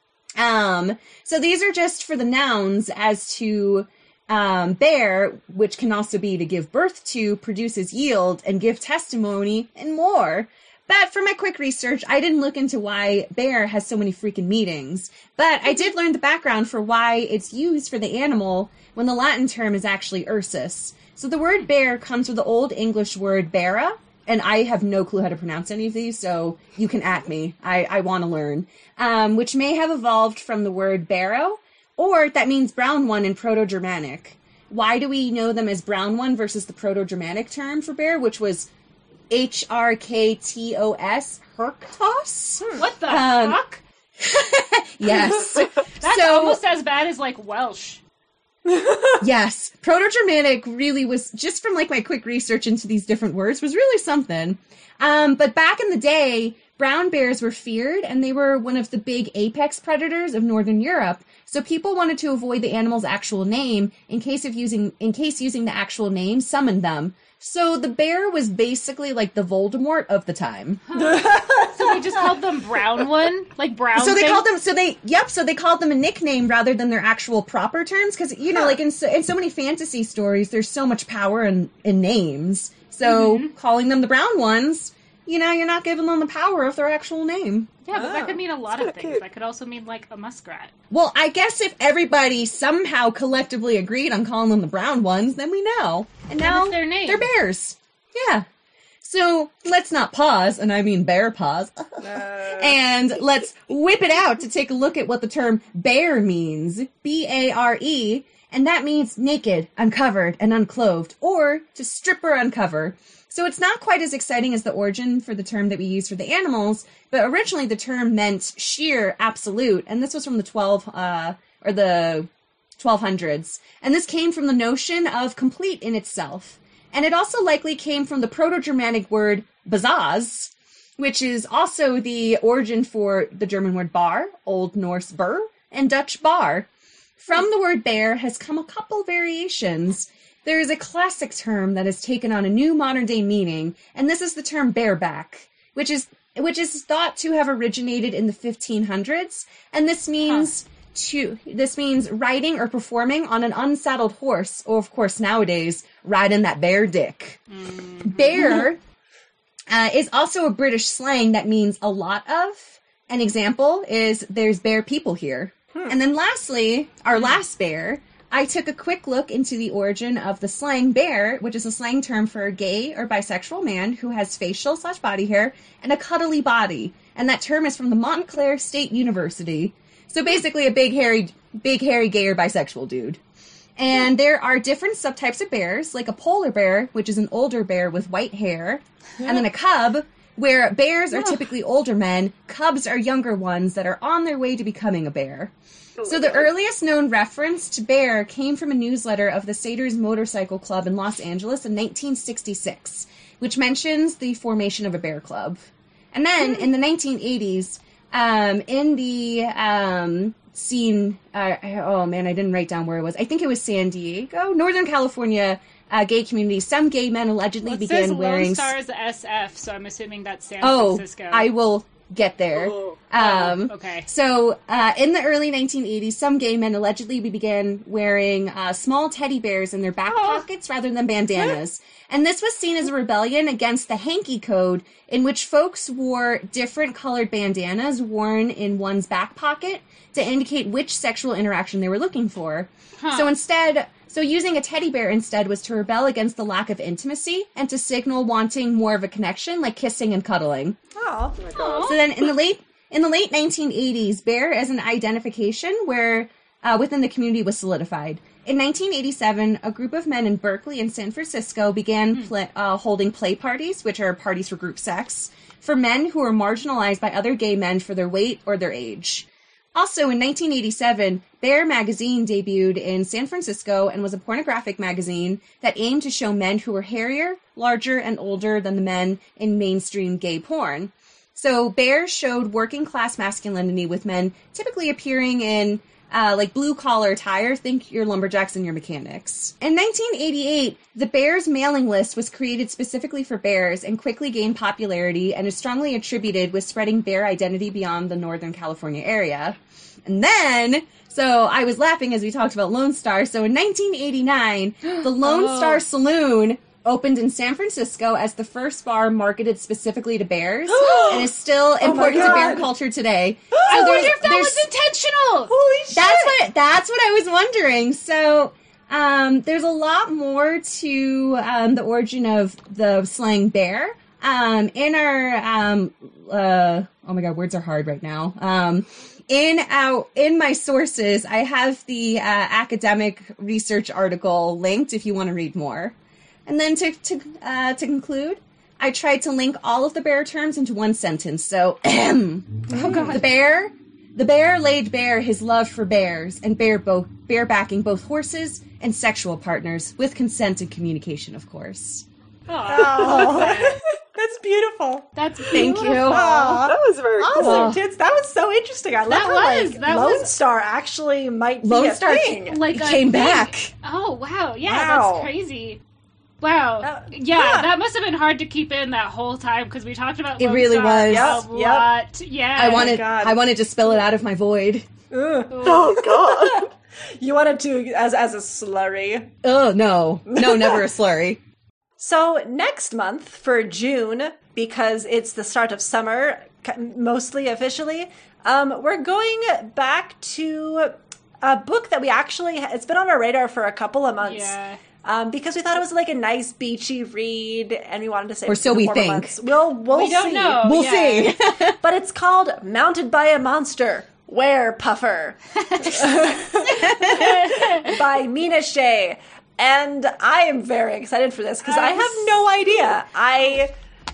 Um, so these are just for the nouns as to um, bear, which can also be to give birth to, produces yield, and give testimony, and more. But for my quick research, I didn't look into why bear has so many freaking meanings. But I did learn the background for why it's used for the animal when the Latin term is actually ursus. So the word bear comes from the Old English word bera, and I have no clue how to pronounce any of these, so you can at me. I, I want to learn. Um, which may have evolved from the word barrow, or that means brown one in Proto-Germanic. Why do we know them as brown one versus the Proto-Germanic term for bear, which was H R K T O S, Herktos? What the Um, fuck? Yes. That's so, almost as bad as like Welsh. yes, Proto-Germanic really was, just from like my quick research into these different words, was really something. Um, but back in the day, brown bears were feared, and they were one of the big apex predators of Northern Europe. So people wanted to avoid the animal's actual name in case of using, in case using the actual name summoned them. So the bear was basically like the Voldemort of the time. So they just called them Brown One? Like Brown So they thing? called them. So they. Yep. So they called them a nickname rather than their actual proper terms, because you know, Huh. like in so, in so many fantasy stories, there's so much power in in names. So Mm-hmm. calling them the brown ones, you know, you're not giving them the power of their actual name. Yeah, but that Oh, could mean a lot that's of kinda things. cute. That could also mean like a muskrat. Well, I guess if everybody somehow collectively agreed on calling them the brown ones, then we know. And Yeah, now that's their name. they're bears. Yeah. So let's not pause, and I mean bear pause. And let's whip it out to take a look at what the term bear means. B A R E. And that means naked, uncovered, and unclothed, or to strip or uncover. So it's not quite as exciting as the origin for the term that we use for the animals, but originally the term meant sheer, absolute, and this was from the twelve, uh, or the twelve hundreds. And this came from the notion of complete in itself. And it also likely came from the Proto-Germanic word bazaz, which is also the origin for the German word bar, Old Norse bur, and Dutch bar. From the word bear has come a couple variations. There is a classic term that has taken on a new modern-day meaning, and this is the term bareback, which is which is thought to have originated in the fifteen hundreds, and this means to this means riding or performing on an unsaddled horse, or of course nowadays riding that bear dick. Bear uh, is also a British slang that means a lot of. An example is there's bear people here. And then lastly, our last bear, I took a quick look into the origin of the slang bear, which is a slang term for a gay or bisexual man who has facial slash body hair and a cuddly body. And that term is from the Montclair State University. So basically a big hairy, big hairy gay or bisexual dude. And there are different subtypes of bears, like a polar bear, which is an older bear with white hair, and then a cub, where bears are typically older men, cubs are younger ones that are on their way to becoming a bear. So the earliest known reference to bear came from a newsletter of the Satyrs Motorcycle Club in Los Angeles in nineteen sixty-six, which mentions the formation of a bear club. And then in the nineteen eighties, um, in the um, scene, uh, oh man, I didn't write down where it was. I think it was San Diego, Northern California. Uh, gay community. Some gay men allegedly Well, it began says wearing. Lone Star is S F, so I'm assuming that's San Oh, Francisco. I will get there. Oh. Um, okay. So, uh, in the early nineteen eighties, some gay men allegedly began wearing uh, small teddy bears in their back Oh. pockets rather than bandanas. And this was seen as a rebellion against the hanky code, in which folks wore different colored bandanas worn in one's back pocket to indicate which sexual interaction they were looking for. Huh. So instead, so using a teddy bear instead was to rebel against the lack of intimacy and to signal wanting more of a connection, like kissing and cuddling. Oh. Oh my god. So then in the late in the late nineteen eighties, bear as an identification where uh, within the community was solidified. In nineteen eighty-seven, a group of men in Berkeley and San Francisco began pla uh, holding play parties, which are parties for group sex, for men who were marginalized by other gay men for their weight or their age. Also, in nineteen eighty-seven, Bear magazine debuted in San Francisco and was a pornographic magazine that aimed to show men who were hairier, larger, and older than the men in mainstream gay porn. So Bear showed working-class masculinity with men typically appearing in uh, like blue-collar attire, think your lumberjacks and your mechanics. In nineteen eighty-eight, the Bears mailing list was created specifically for bears and quickly gained popularity and is strongly attributed with spreading bear identity beyond the Northern California area. And then, so I was laughing as we talked about Lone Star. So in nineteen eighty-nine, the Lone Oh. Star Saloon opened in San Francisco as the first bar marketed specifically to bears and is still important to bear God. culture today. I So wonder there's- if that there's- was intentional. Holy shit! that's what that's what I was wondering. So um, there's a lot more to um, the origin of the slang bear. Um, in our um, uh, oh my god, words are hard right now. Um, in our in my sources, I have the uh, academic research article linked if you want to read more. And then to to uh, to conclude, I tried to link all of the bear terms into one sentence. So, oh God. the bear, the bear laid bare his love for bears and bear both bear backing both horses and sexual partners with consent and communication, of course. Oh, that's beautiful. That's Thank you. Aw. That was very Awesome, cool. kids. That was so interesting. I love That how, was- like, that Lone was- Star actually might be Lone a Star thing. like He a came thing. back. Oh wow, yeah, Wow. that's crazy. Wow, Uh, yeah, yeah. that must have been hard to keep in that whole time because we talked about It Lone really Star was. a Yep, yep. lot. Yeah, I wanted God. I wanted to spill it out of my void. Ugh. Oh god. You wanted to as as a slurry. Oh no, no, never a slurry. So next month for June, because it's the start of summer, c- mostly officially, um, we're going back to a book that we actually it's been on our radar for a couple of months. Yeah. Um, because we thought it was like a nice beachy read, and we wanted to say Or so we think. Months. We'll we'll We don't see. know. We'll yeah. see. But it's called "Mounted by a Monster." Where Puffer by Mina Shea. And I am very excited for this because I have no idea. I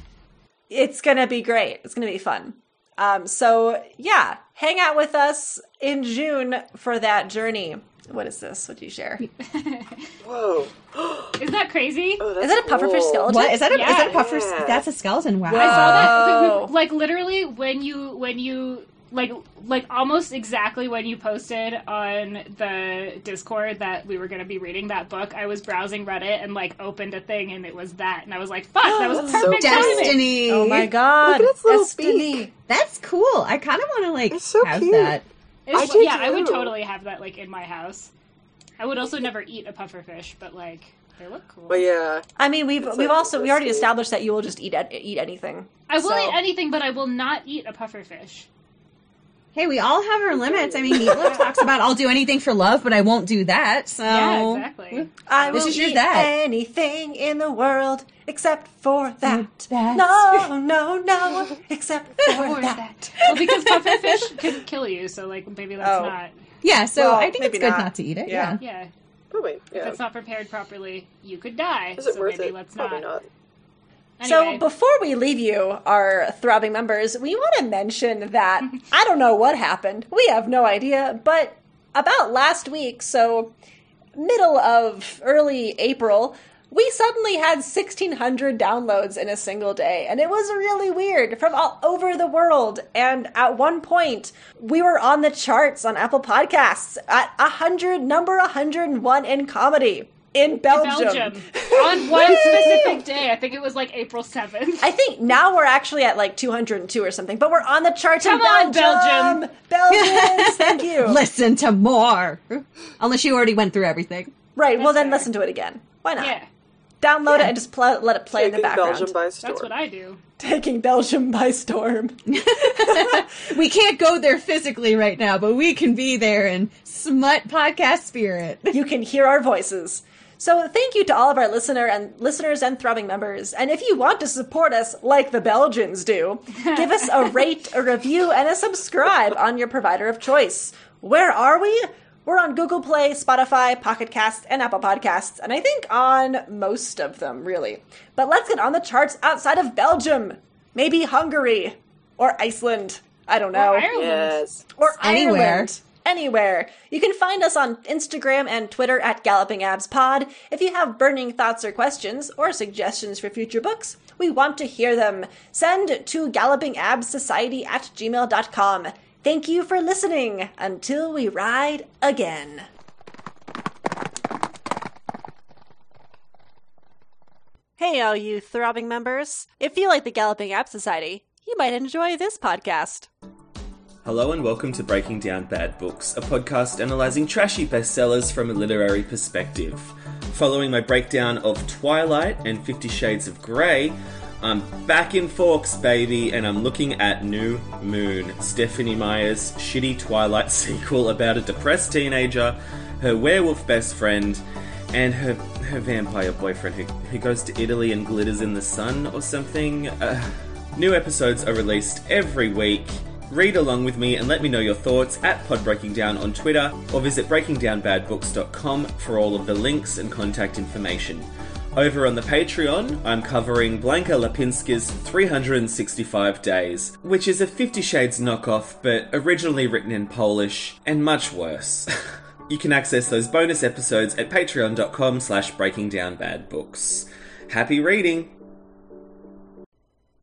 it's gonna be great. It's gonna be fun. Um, so yeah, hang out with us in June for that journey. What is this? What do you share? Whoa. Isn't that crazy? Oh, that's Is that a pufferfish cool. skeleton? What is that? A, Yeah. is that a puffer? Yeah. That's a skeleton. Wow. I saw that. Whoa. Like literally, when you when you like like almost exactly when you posted on the Discord that we were going to be reading that book, I was browsing Reddit and like opened a thing and it was that, and I was like, "Fuck, that was That's so perfect cool. timing." Destiny. Oh my god. Look at its little Destiny. beak. That's cool. I kind of want to like It's so have cute. that. It's- I do yeah, I would too. totally have that like in my house. I would also never eat a pufferfish, but like they look cool. But yeah. I mean, we've It's we've like also we already risky. established that you will just eat eat anything. I will So- eat anything, but I will not eat a pufferfish. Hey, we all have our limits. I mean, Meatloaf talks about I'll do anything for love, but I won't do that. So Yeah, exactly. I This will is your eat that. anything in the world except for that. that. No, no, no, except for Or that. that. Well, because pufferfish can kill you, so like maybe that's Oh. not. Yeah, so Well, I think it's maybe good not. not. to eat it. Yeah. Yeah. Yeah, Oh wait. if Yeah. it's not prepared properly, you could die. Is it so worth maybe it? let's Probably not. not. So Anyway. before we leave you, our throbbing members, we want to mention that I don't know what happened. We have no idea, but about last week, so middle of early April, we suddenly had sixteen hundred downloads in a single day, and it was really weird from all over the world. And at one point, we were on the charts on Apple Podcasts at one hundred, number one hundred one in comedy in Belgium. Belgium on one specific day. I think it was like April seventh. I think now we're actually at like two hundred two or something, but we're on the charts Come in on, Belgium. Belgians, thank you. Listen to more. Unless you already went through everything. Right, well then fair. listen to it again. Why not? Yeah, Download it and just pl- let it play in the Taking background. Belgium by storm. that's what I do. Taking Belgium by storm. We can't go there physically right now, but we can be there in smut podcast spirit. You can hear our voices. So thank you to all of our listener and listeners and throbbing members. And if you want to support us like the Belgians do, give us a rate, a review, and a subscribe on your provider of choice. Where are we? We're on Google Play, Spotify, Pocket Cast, and Apple Podcasts, and I think on most of them, really. But let's get on the charts outside of Belgium. Maybe Hungary. Or Iceland. I don't know. Or Ireland. Yes. Or Anywhere. Ireland. Anywhere. You can find us on Instagram and Twitter at Galloping Abs Pod. If you have burning thoughts or questions or suggestions for future books, we want to hear them. Send to galloping abs society at gmail dot com. Thank you for listening. Until we ride again. Hey, all you throbbing members. If you like the Galloping Abs Society, you might enjoy this podcast. Hello and welcome to Breaking Down Bad Books, a podcast analysing trashy bestsellers from a literary perspective. Following my breakdown of Twilight and Fifty Shades of Grey, I'm back in Forks, baby, and I'm looking at New Moon, Stephanie Meyer's shitty Twilight sequel about a depressed teenager, her werewolf best friend, and her her vampire boyfriend who, who goes to Italy and glitters in the sun or something. Uh, new episodes are released every week. Read along with me and let me know your thoughts at PodBreakingDown on Twitter, or visit breaking down bad books dot com for all of the links and contact information. Over on the Patreon, I'm covering Blanka Lapinska's three hundred sixty-five Days, which is a Fifty Shades knockoff, but originally written in Polish, and much worse. You can access those bonus episodes at patreon dot com slash breaking down bad books. Happy reading!